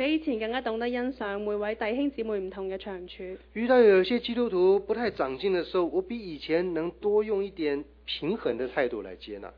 比以前更加懂得欣賞每位弟兄姊妹唔同嘅長處。 遇到有些基督徒不太長進的時候，我比以前能多用一點平衡的態度來接納。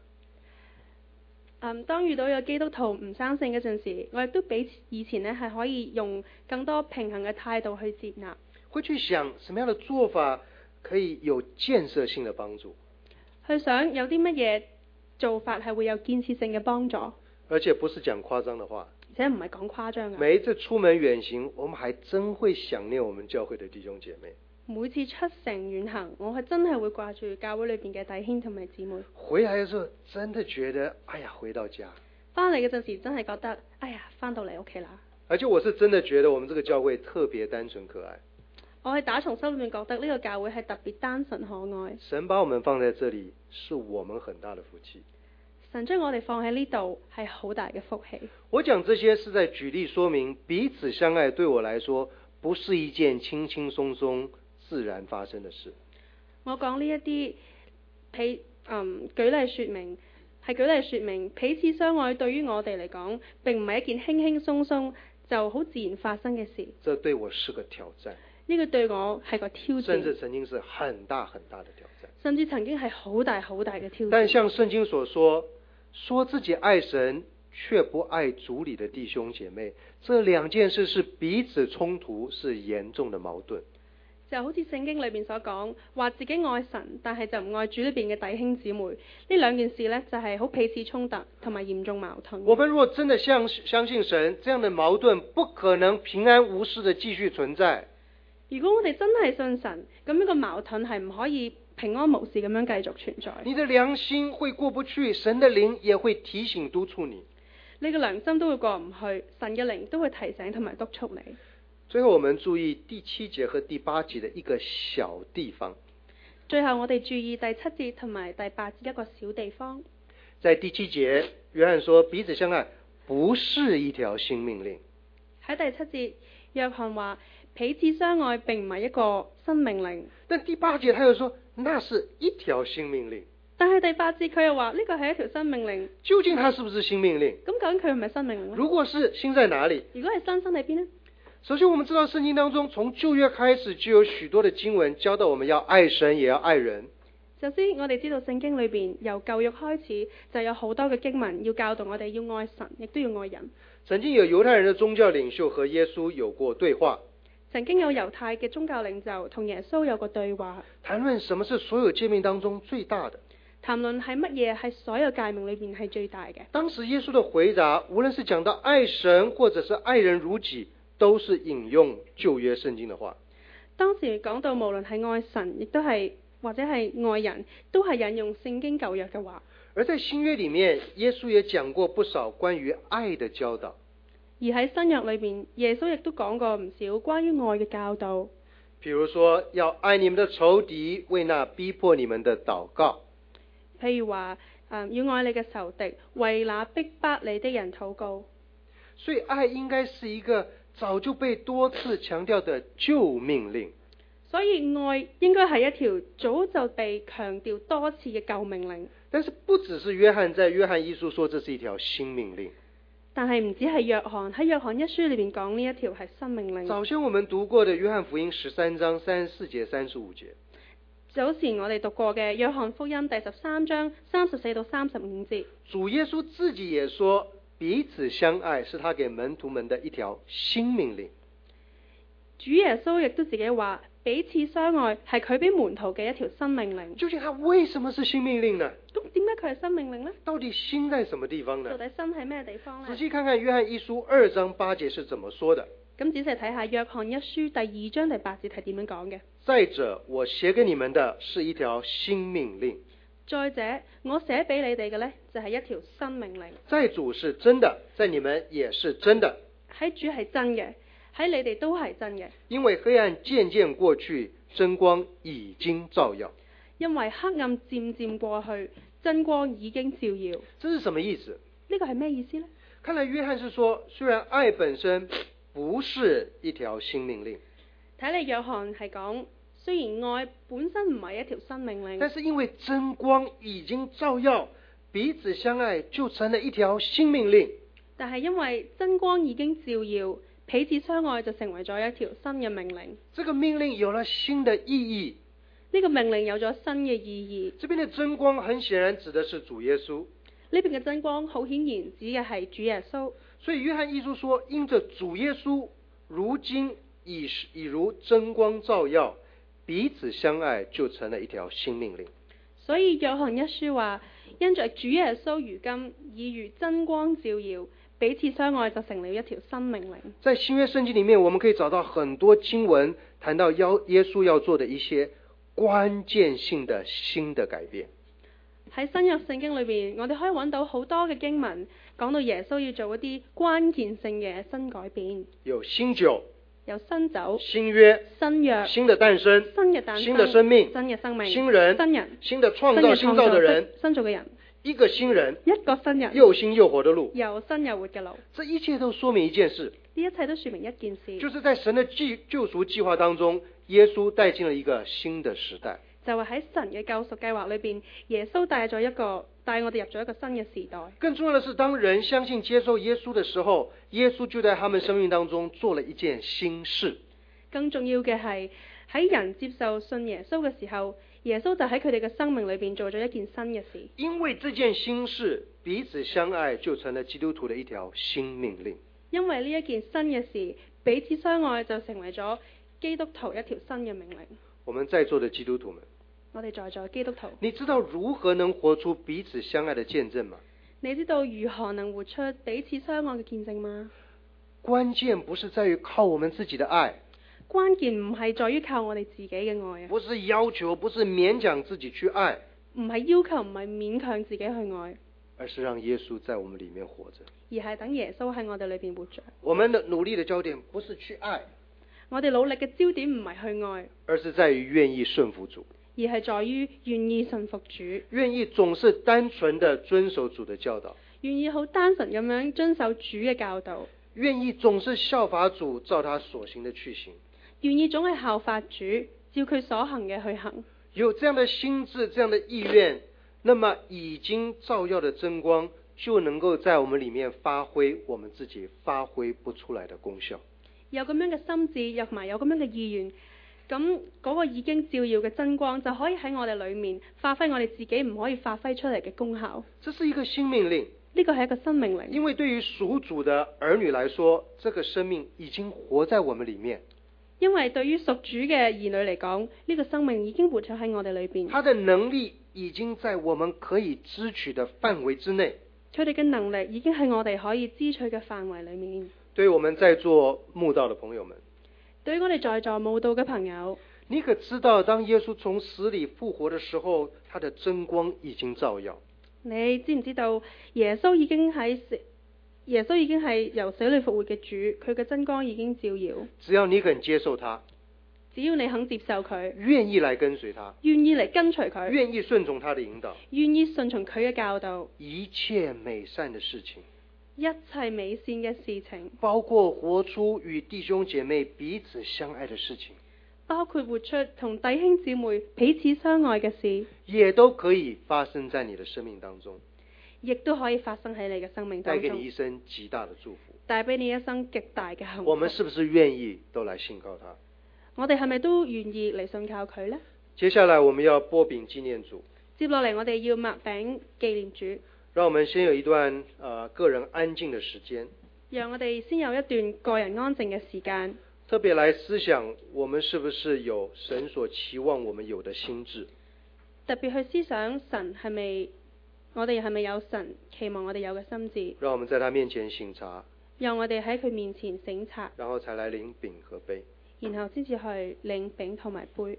當遇到有基督徒唔生性嗰陣時，我亦都比以前呢係可以用更多平衡嘅態度去接納。 會去想什麼樣的做法可以有建設性的幫助， 去想有啲乜嘢做法係會有建設性嘅幫助， 而且不是講誇張的話。 而且唔係講誇張嘅。 每一次出門遠行，我們還真會想念我們教會的弟兄姐妹。 每次出城遠行，我係真係會掛住教會裏邊嘅弟兄同埋姊妹。 回來的時候，真的覺得，哎呀，回到家。 翻嚟嗰陣時，真係覺得，哎呀，翻到嚟屋企啦。 而且我是真的覺得我們這個教會特別單純可愛。 我係打從心裏面覺得呢個教會係特別單純可愛。 神把我們放在這裡，是我們很大的福氣。 神將我哋放喺呢度係好大嘅福氣。 我講這些是在舉例說明，彼此相愛對我來說不是一件輕輕鬆鬆自然發生的事。 我講呢一啲舉例說明彼此相愛對於我哋嚟講並唔係一件輕輕鬆鬆就好自然發生嘅事。 這對我是個挑戰。 呢個對我係個挑戰， 甚至曾經是很大很大的挑戰， 甚至曾經係好大好大嘅挑戰。 但像聖經所說，說自己愛神卻不愛主裡的弟兄姐妹，這兩件事是彼此衝突，是嚴重的矛盾。 就好似聖經裏面所講，話自己愛神，但係就唔愛主裏邊嘅弟兄姊妹，呢兩件事呢，就係好彼此衝突同埋嚴重矛盾。 我們若真的相信神，這樣的矛盾不可能平安無事的繼續存在。 如果我哋真係信神，咁呢個矛盾係唔可以平安無事咁樣繼續存在。 你的良心會過不去，神的靈也會提醒督促你。 你嘅良心都會過唔去，神嘅靈都會提醒同埋督促你。 最後我們注意第7節和第8節的一個小地方。 最後我哋注意第7節同埋第8節一個小地方。 在第7節，約翰說彼此相愛不是一條新命令。 喺第7節，約翰話彼此相愛並唔係一個新命令。 但第8節他又說那是一條新命令。 但係第8節佢又話呢個係一條新命令。 究竟它是不是新命令？ 咁究竟佢係咪新命令呢？ 如果是，新在哪裡？ 如果係新喺邊呢？ 首先我們知道聖經當中從舊約開始就有許多的經文教導我們要愛神也要愛人。 首先我哋知道聖經裏邊由舊約開始就有好多嘅經文要教導我哋要愛神亦都要愛人。 曾經有猶太人的宗教領袖和耶穌有過對話。 曾經有猶太嘅宗教領袖同耶穌有個對話， 談論什麼是所有誡命當中最大的。 談論係乜嘢係所有誡命裏邊係最大嘅。當時耶穌的回答無論是講到愛神或者是愛人如己，都是引用舊約聖經的話。 當時講到無論係愛神亦都係或者係愛人，都係引用聖經舊約嘅話。 而在新約裏面，耶穌也講過不少關於愛的教導。 而喺新約裏邊，耶穌亦都講過唔少關於愛嘅教導。 譬如說要愛你們的仇敵，為那逼迫你們的禱告。 譬如話要愛你嘅仇敵，為那逼迫你的人禱告。 所以愛應該是一個早就被多次強調的舊命令。 所以愛應該係一條早就被強調多次嘅舊命令。 但是不只是約翰在約翰一書說這是一條新命令。 但係唔止係約翰喺約翰一書裏邊講呢一條係新命令。 早先我們讀過的約翰福音13章34節35節。 早前我哋讀過嘅約翰福音第13章34到35節。 主耶穌自己也說彼此相愛是他給門徒們的一條新命令。 主耶穌亦都自己話彼此相愛係佢俾門徒嘅一條新命令。 究竟他為什麼是新命令呢？ 咁點解佢係新命令呢？ 到底新在什麼地方呢？ 到底新喺咩地方呢？ 仔細看看約翰一書2章8節是怎麼說的。 咁仔細睇下約翰一書第2章第8節係點樣講嘅。 再者，我寫給你們的是一條新命令。 再者，我寫俾你哋嘅呢，就係一條新命令。 在主是真的，在你們也是真的。 喺主係真嘅，喺你哋都係真嘅。因為黑暗漸漸過去，真光已經照耀。 因為黑暗漸漸過去，真光已經照耀。 這是什麼意思？ 呢個係咩意思呢？ 看來約翰是說，雖然愛本身不是一條新命令， 睇嚟約翰係講，雖然愛本身唔係一條新命令， 但是因為真光已經照耀，彼此相愛就成了一條新命令。 但係因為真光已經照耀， 彼此相愛就成為咗一條新嘅命令。 这个命令有了新的意义。 呢個命令有咗新嘅意義。 这边的真光很显然指的是主耶穌， 呢邊嘅真光好顯然指嘅係主耶穌。 所以約翰一書說，因着主耶穌如今已如真光照耀，彼此相愛就成了一條新命令。 所以約翰一書話，因着主耶穌如今已如真光照耀，彼此相愛就成了一條新命令。 在新約聖經裡面，我們可以找到很多經文談到耶穌要做的一些關鍵性的新的改變。 喺新約聖經裏邊，我哋可以揾到好多嘅經文講到耶穌要做一啲關鍵性嘅新改變。 有新酒， 有新酒、 新約、 新約、 新的誕生、 新嘅誕生、 新的生命、 新嘅生命、 新人、 新人、 新的創造、新造的人、 新造嘅人， 一個新人， 一個新人， 又新又活的路。 又新又活嘅路。 這一切都說明一件事， 呢一切都說明一件事， 就是在神的救贖計劃當中，耶穌帶進了一個新的時代。 就係喺神嘅救贖計劃裏邊，耶穌帶我哋入咗一個新嘅時代。 更重要的是，當人相信接受耶穌的時候，耶穌就在他們生命當中做了一件新事。 更重要嘅係喺人接受信耶穌嘅時候，耶穌就喺佢哋嘅生命裏邊做咗一件新嘅事。 因為這件新事，彼此相愛就成了基督徒的一條新命令。 因為呢一件新嘅事，彼此相愛就成為咗基督徒一條新嘅命令。 我們在座的基督徒們， 我哋在座基督徒， 你知道如何能活出彼此相愛的見證嗎？ 你知道如何能活出彼此相愛嘅見證嗎？ 關鍵不是在於靠我們自己的愛， 關鍵唔係在於靠我哋自己嘅愛啊， 不是要求，不是勉強自己去愛， 唔係要求，唔係勉強自己去愛， 而是讓耶穌在我們裏面活着。 而係等耶穌喺我哋裏邊活着。 我們的努力的焦點不是去愛， 我哋努力嘅焦點唔係去愛， 而是在於願意順服主， 而係在於願意順服主， 願意總是單純的遵守主的教導， 願意好單純咁樣遵守主嘅教導， 願意總是效法主，照他所行的去行， 願意總係效法主，照佢所行嘅去行。 有這樣的心智，這樣的意願，那麼已經照耀的真光就能夠在我們裡面發揮我們自己發揮不出來的功效。 有咁樣嘅心智，又同埋有咁樣嘅意願，咁嗰個已經照耀嘅真光就可以喺我哋裏面發揮我哋自己唔可以發揮出嚟嘅功效。 這是一個新命令， 呢個係一個新命令， 因為對於屬主的兒女來說，這個生命已經活在我們裡面。 因為對於屬主嘅兒女嚟講，呢個生命已經活咗喺我哋裏邊， 他的能力已經在我們可以支取的範圍之內。 佢哋嘅能力已經喺我哋可以支取嘅範圍裏面。 對於我們在座慕道的朋友們， 對於我哋在座慕道嘅朋友， 你可知道當耶穌從死裡復活的時候，他的真光已經照耀。 你知唔知道耶穌已經係由死裡復活嘅主，佢嘅真光已經照耀。 只要你肯接受他， 只要你肯接受佢， 願意來跟隨他， 願意嚟跟隨佢， 願意順從他的引導， 願意順從佢嘅教導， 一切美善的事情， 一切美善嘅事情， 包括活出與弟兄姐妹彼此相愛的事情， 包括活出同弟兄姊妹彼此相愛嘅事， 也都可以發生在你的生命當中， 亦都可以發生喺你嘅生命當中， 帶給你一生極大的祝福。 帶俾你一生極大嘅幸福。 我們是不是願意都來信靠他？ 我哋係咪都願意嚟信靠佢呢？ 接下來我們要擘餅紀念主。 接落嚟我哋要擘餅紀念主。 讓我們先有一段個人安靜的時間。 讓我哋先有一段個人安靜嘅時間。 特別來思想，我們是不是有神所期望我們有的心志？ 特別去思想我哋係咪有神期望我哋有嘅心志？ 讓我們在他面前省察。 讓我哋喺佢面前省察。 然後才來領餅和杯。 然後先至去領餅同埋杯。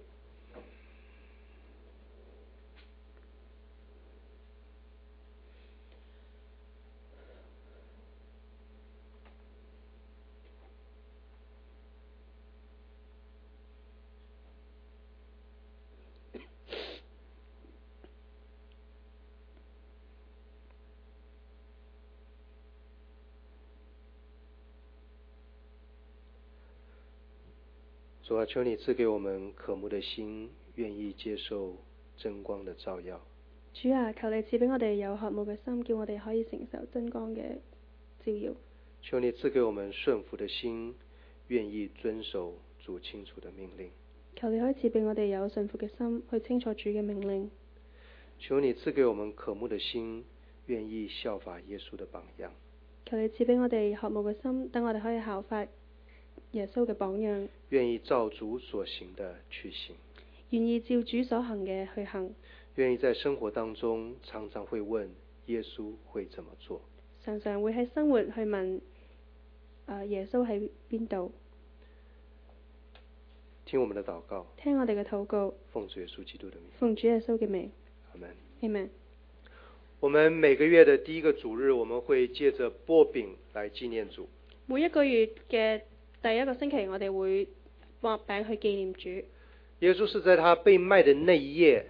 主啊，求你賜給我們渴慕的心，願意接受真光的照耀。 主啊，求你賜俾我哋有渴慕嘅心，叫我哋可以承受真光嘅照耀。 求你賜給我們順服的心， 愿意遵守主清楚的命令。 求你開始俾我哋有順服嘅心，去清楚主嘅命令。 求你赐給我們渴慕的心，願意效法耶穌的榜樣。 求你賜俾我哋渴慕嘅心，等我哋可以效法耶穌嘅榜樣， 願意照主所行的去行， 願意照主所行嘅去行， 願意在生活當中常常會問耶穌會怎麼做， 常常會喺生活去問耶穌喺邊度。 聽我們的禱告， 聽我哋嘅禱告， 奉主耶穌基督的名， 奉主耶穌嘅名。 阿門。 Amen。 我們每個月的第一個主日，我們會借着擘餅來紀念主。 每一個月嘅第一個星期，我哋會擘餅去紀念主。 耶穌是在他被賣的那一夜，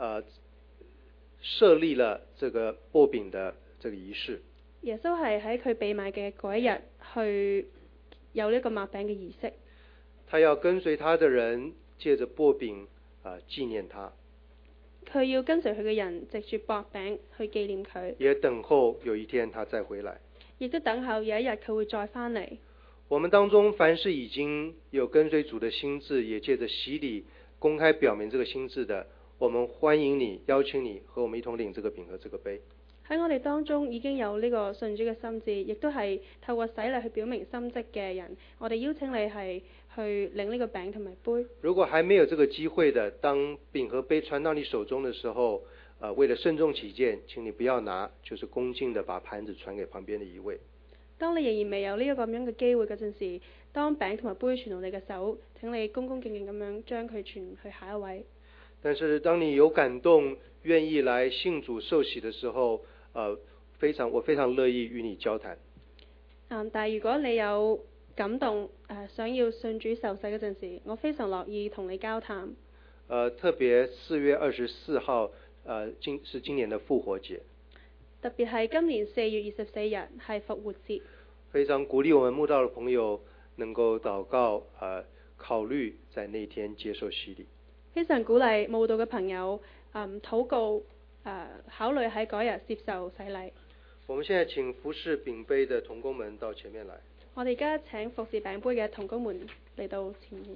設立了這個擘餅的這個儀式。 耶穌係喺佢被賣嘅嗰一日，去有呢個擘餅嘅儀式。 他要跟隨他的人借着擘餅紀念他。 佢要跟隨佢嘅人，藉住擘餅去紀念佢。 也等候有一天他再回來。 亦都等候有一日佢會再返嚟。 我們當中凡是已經有跟隨主的心志，也借着洗禮公開表明這個心志的，我們歡迎你，邀請你和我們一同領這個餅和這個杯。 喺我哋當中已經有呢個信主嘅心志，亦都係透過洗禮去表明心跡嘅人，我哋邀請你係去領呢個餅同埋杯。 如果還沒有這個機會的，當餅和杯傳到你手中的時候，為了慎重起見，請你不要拿，就是恭敬的把盤子傳給旁邊的一位。 當你仍然未有呢一個咁樣嘅機會嗰陣時，當餅同埋杯傳到你嘅手，請你恭恭敬敬咁樣將佢傳去下一位。 但是當你有感動，願意來信主受洗的時候，我非常樂意與你交談。 但係如果你有感動，想要信主受洗嗰陣時，我非常樂意同你交談。 特別4月24號，是今年的復活節。 特別係今年4月24日係復活節。 非常鼓勵我們慕道的朋友能夠禱告，考慮在那天接受洗禮。 非常鼓勵慕道嘅朋友，禱告，考慮喺嗰日接受洗禮。 我們現在請服侍餅杯的同工們到前面來。 我哋而家請服侍餅杯嘅同工們嚟到前面。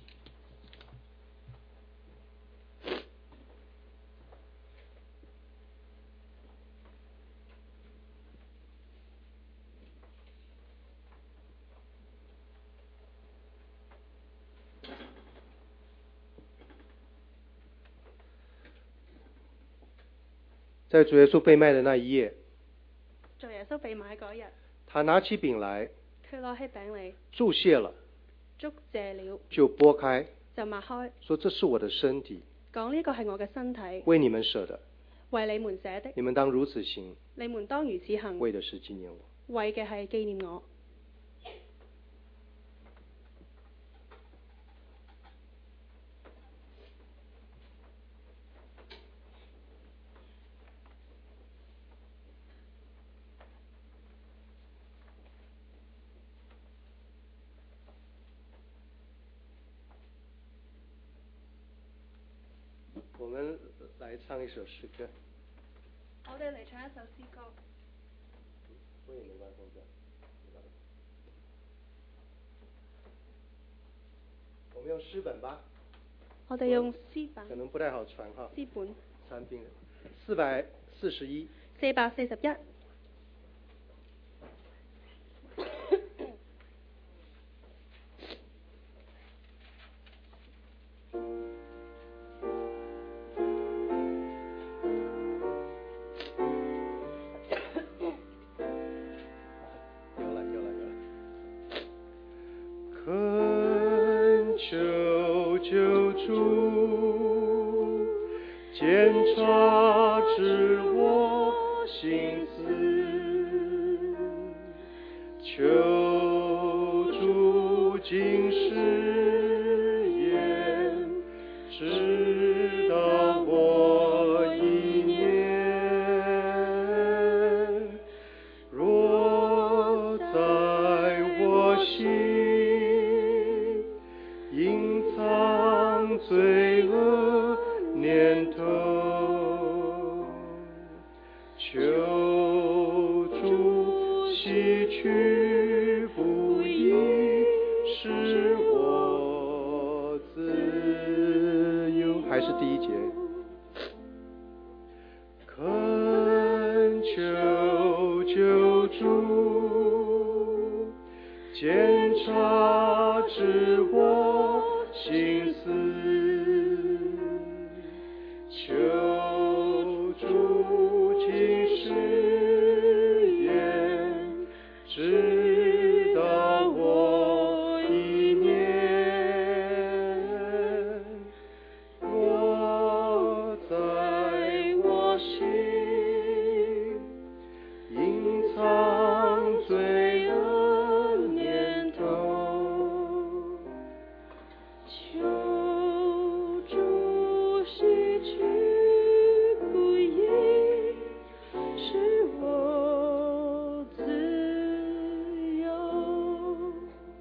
在主耶穌被賣的那一夜， 在耶穌被賣嗰日， 他拿起餅來， 佢攞起餅嚟， 祝謝了， 祝謝了， 就擘開， 就擘開， 說這是我的身體， 講呢個係我嘅身體， 為你們捨的， 為你們捨的， 你們當如此行， 你們當如此行， 為的是紀念我。 為嘅係紀念我。 我們來唱一首詩歌。 我哋嚟唱一首詩歌。 我也沒辦法這樣。我們用詩本吧。 我哋用詩本。 可能不太好傳哈。 詩本。 產品441。 441。 求主洗去不義，使是第1节。恳求救主，检察知我心思，求主今世言，知道我意念，我在我心隐藏罪恶念头，求主洗去不义，使我自由。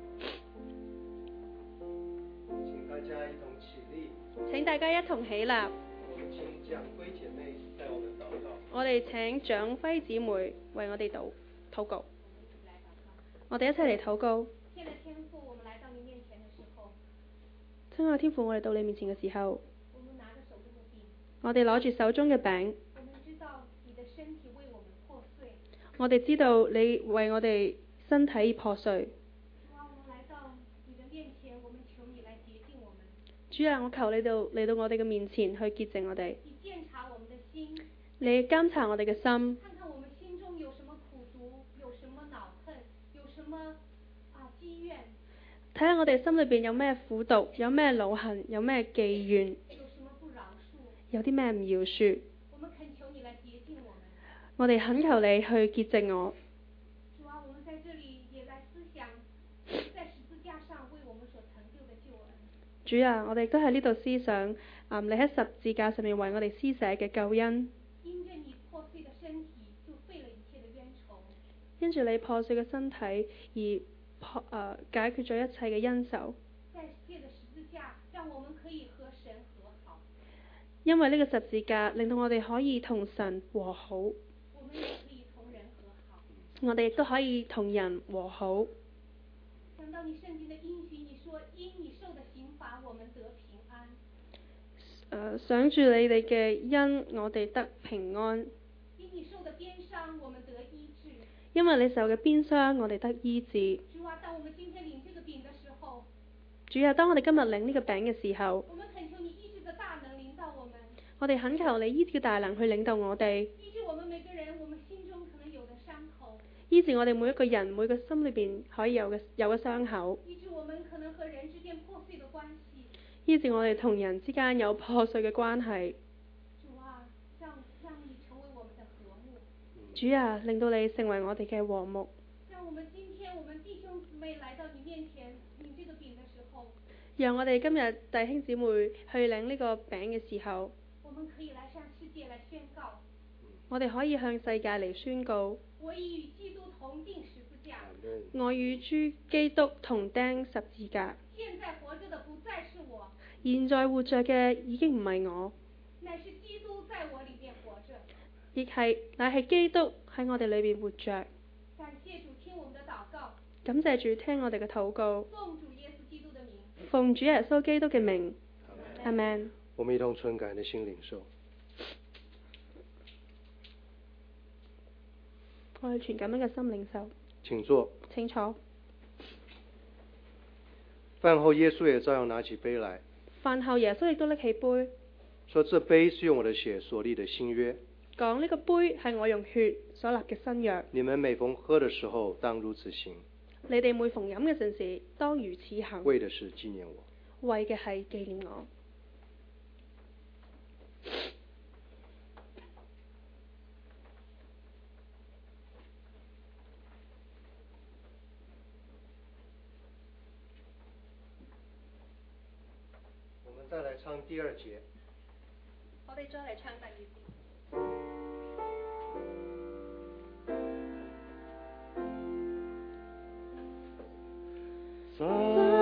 请大家一同起立， 請大家一同起立， 我們請蔣輝姐妹帶我們禱告。 我哋請蔣輝姊妹為我哋禱告。我哋一齊嚟禱告。 亲爱的天父，我们来到你面前的时候， 親愛的天父，我哋到你面前嘅時候， 我们拿着手中的饼， 我哋攞住手中嘅餅， 我们知道你的身体为我们破碎。 我哋知道你為我哋身體而破碎。 主啊，我们来到你的面前，我们求你来洁净我们， 主啊，我求你嚟到我哋嘅面前去潔淨我哋， 你鉴察我们的心， 你監察我哋嘅心， 看看我们心中有什么苦毒，有什么惱恨，有什么積怨， 睇下我哋心裏邊有咩苦毒，有咩惱恨，有咩忌怨， 有什么不饒恕。 有啲咩唔饒恕。 我们恳求你来洁净我们。 我哋懇求你去潔淨我。 主啊，我们在这里也来思想在十字架上为我们所成就的救恩。 主啊，我哋都喺呢度思想，你喺十字架上面為我哋施捨嘅救恩。 因着你破碎的身體，就廢了一切的冤仇。 因住你破碎嘅身體而解決咗一切嘅恩仇。 在借着十字架，讓我們可以和神和好。 因為呢個十字架令到我哋可以同神和好， 我們也可以同人和好。 我哋亦都可以同人和好。 想到你聖經的應許，你說因你受的刑罰，我們得平安。 想住你哋嘅恩，我哋得平安。 因你受的鞭傷，我們得醫治。 因為你受嘅鞭傷，我哋得醫治。 主啊，當我們今天領這個餅的時候， 主啊，當我哋今日領呢個餅嘅時候， 我們懇求你醫治的大能臨到我們。 我哋懇求你醫治大能去領導我哋， 醫治我們每個人，我們心中可能有的傷口。 醫治我哋每一個人每個心裏邊可以有嘅傷口， 醫治我們可能和人之間破碎的關係。 醫治我哋同人之間有破碎嘅關係。 主啊，讓你成為我們的和睦。 主啊，令到你成為我哋嘅和睦。 讓我們今天我們弟兄姊妹來到你面前領這個餅的時候， 讓我哋今日弟兄姊妹去領呢個餅嘅時候， 我們可以來向世界來宣告， 我哋可以向世界嚟宣告： 我已與基督同釘十字架。 我與主基督同釘十字架。 現在活着的不再是我， 現在活着嘅已經唔係我， 乃是基督在我裏面活着。 乃係基督喺我哋裏邊活着。 感謝主聽我們的禱告， 感謝主聽我哋嘅禱告， 奉主耶穌基督的名。 奉主耶穌基督嘅名，阿們。 我們一同存感恩的心領受。 我哋存感恩嘅心領受。 請坐。 請坐。 飯後耶穌也照樣拿起杯來， 飯後耶穌亦都拎起杯， 說：這杯是用我的血所立的新約。 講呢個杯係我用血所立嘅新約。 你們每逢喝的時候，當如此行。 你哋每逢飲嘅陣時，當如此行。 為的是紀念我。 為嘅係紀念我。 我們再來唱第2節。 我哋再嚟唱第2節。 讚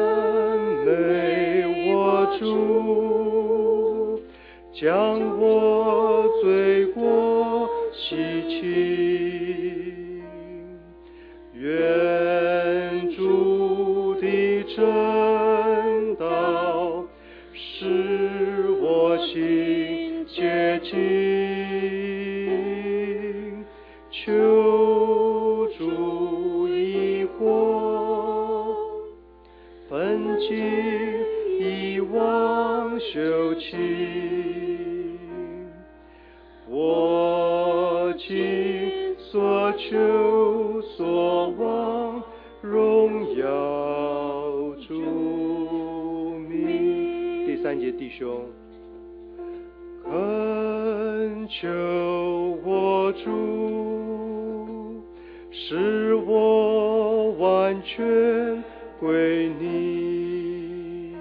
美我主，將我罪過洗淨，願主的真道使我心休憩。我今所求所望，荣耀主名。第3节，弟兄，恳求我主，使我完全归你，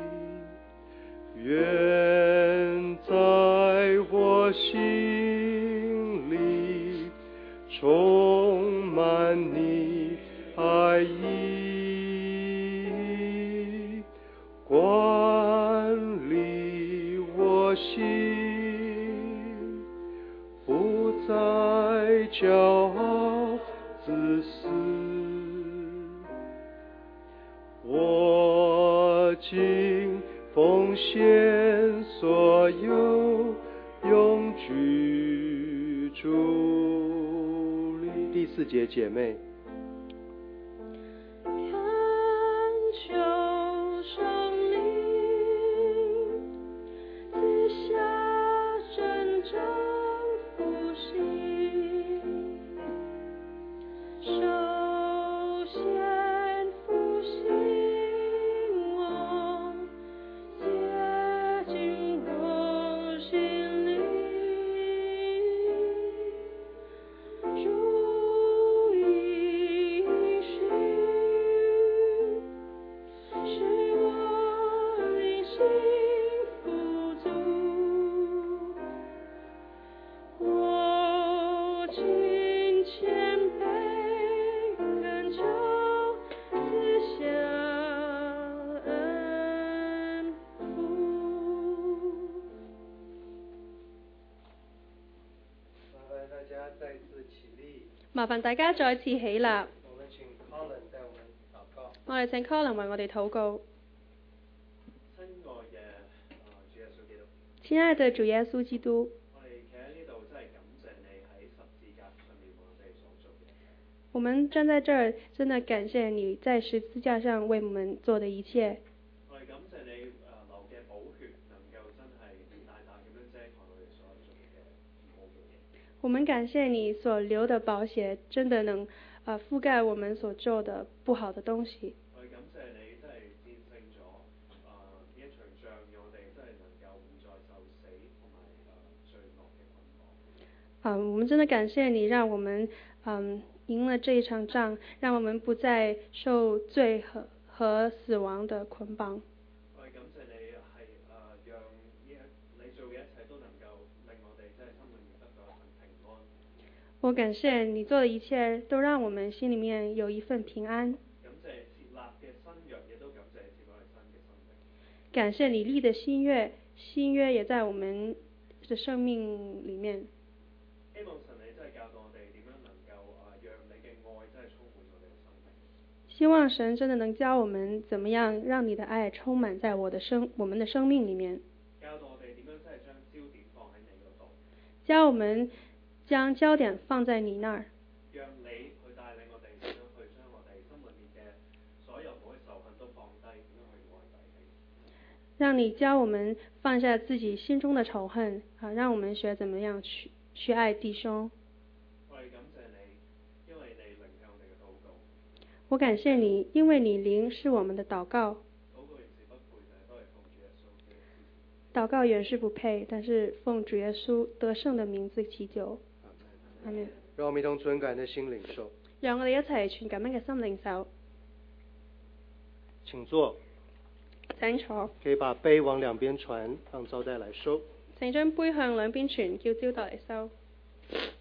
愿在我心里充满你爱意，管理我心，不再骄傲自私。我今奉献所有，永居主里。第4节，姐妹， 恳求圣灵赐下真正复兴，首先复兴我，接近我心里，主已许，使我灵性富足。我今谦卑恳求赐下恩福。 麻烦大家再次起立。 麻烦大家再次起立。 我们请 Colin 帶我們禱告。 我哋請 Colin 為我哋禱告。 親愛嘅主耶穌基督， 親愛的主耶穌基督， 我哋企喺呢度真係感謝你喺十字架上面為我哋所做嘅。 我們站在這兒，真的感謝你在十字架上為我們做的一切。 我哋感謝你流嘅寶血，能夠真係大大咁樣遮蓋我哋所做嘅唔好嘅嘢。 我們感謝你所流的寶血，真的能覆蓋我們所做的不好的東西。 我哋感謝你真係戰勝咗呢一場仗，讓我哋真係能夠唔再受死同埋罪惡嘅捆綁。 我們真的感謝你，讓我們贏了這一場仗，讓我們不再受罪和死亡的捆綁。 我哋感謝你係讓你做嘅一切都能夠令我哋真係心裏面得到一份平安。 我感謝你做的一切，都讓我們心裡面有一份平安。 感謝設立嘅新約，亦都感謝設立新嘅生命。 感謝你立的新約，新約也在我們的生命裡面。 希望神你真係教導我哋點樣能夠讓你嘅愛真係充滿我哋嘅生命。 希望神真的能教我們怎麼樣讓你的愛充滿在我們的生命裡面。 教導我哋點樣真係將焦點放喺你嗰度。 教我們將焦點放在你那兒。 讓你去帶領我哋點樣去將我哋心裏面嘅所有唔好嘅仇恨都放低，點樣去愛弟兄。 讓你教我們放下自己心中的仇恨讓我們學怎麼樣去愛弟兄。 我哋感謝你，因為你聆聽我哋嘅禱告。 我感謝你，因為你靈是我們的禱告。禱告原是不配，但是奉主耶穌得勝的名字祈求。阿們。 讓我們一同存感恩的心領受。 讓我哋一齊存感恩嘅心領受。 請坐。 請坐。 可以把杯往兩邊傳，讓招待來收。 請將杯向兩邊傳，叫招待嚟收。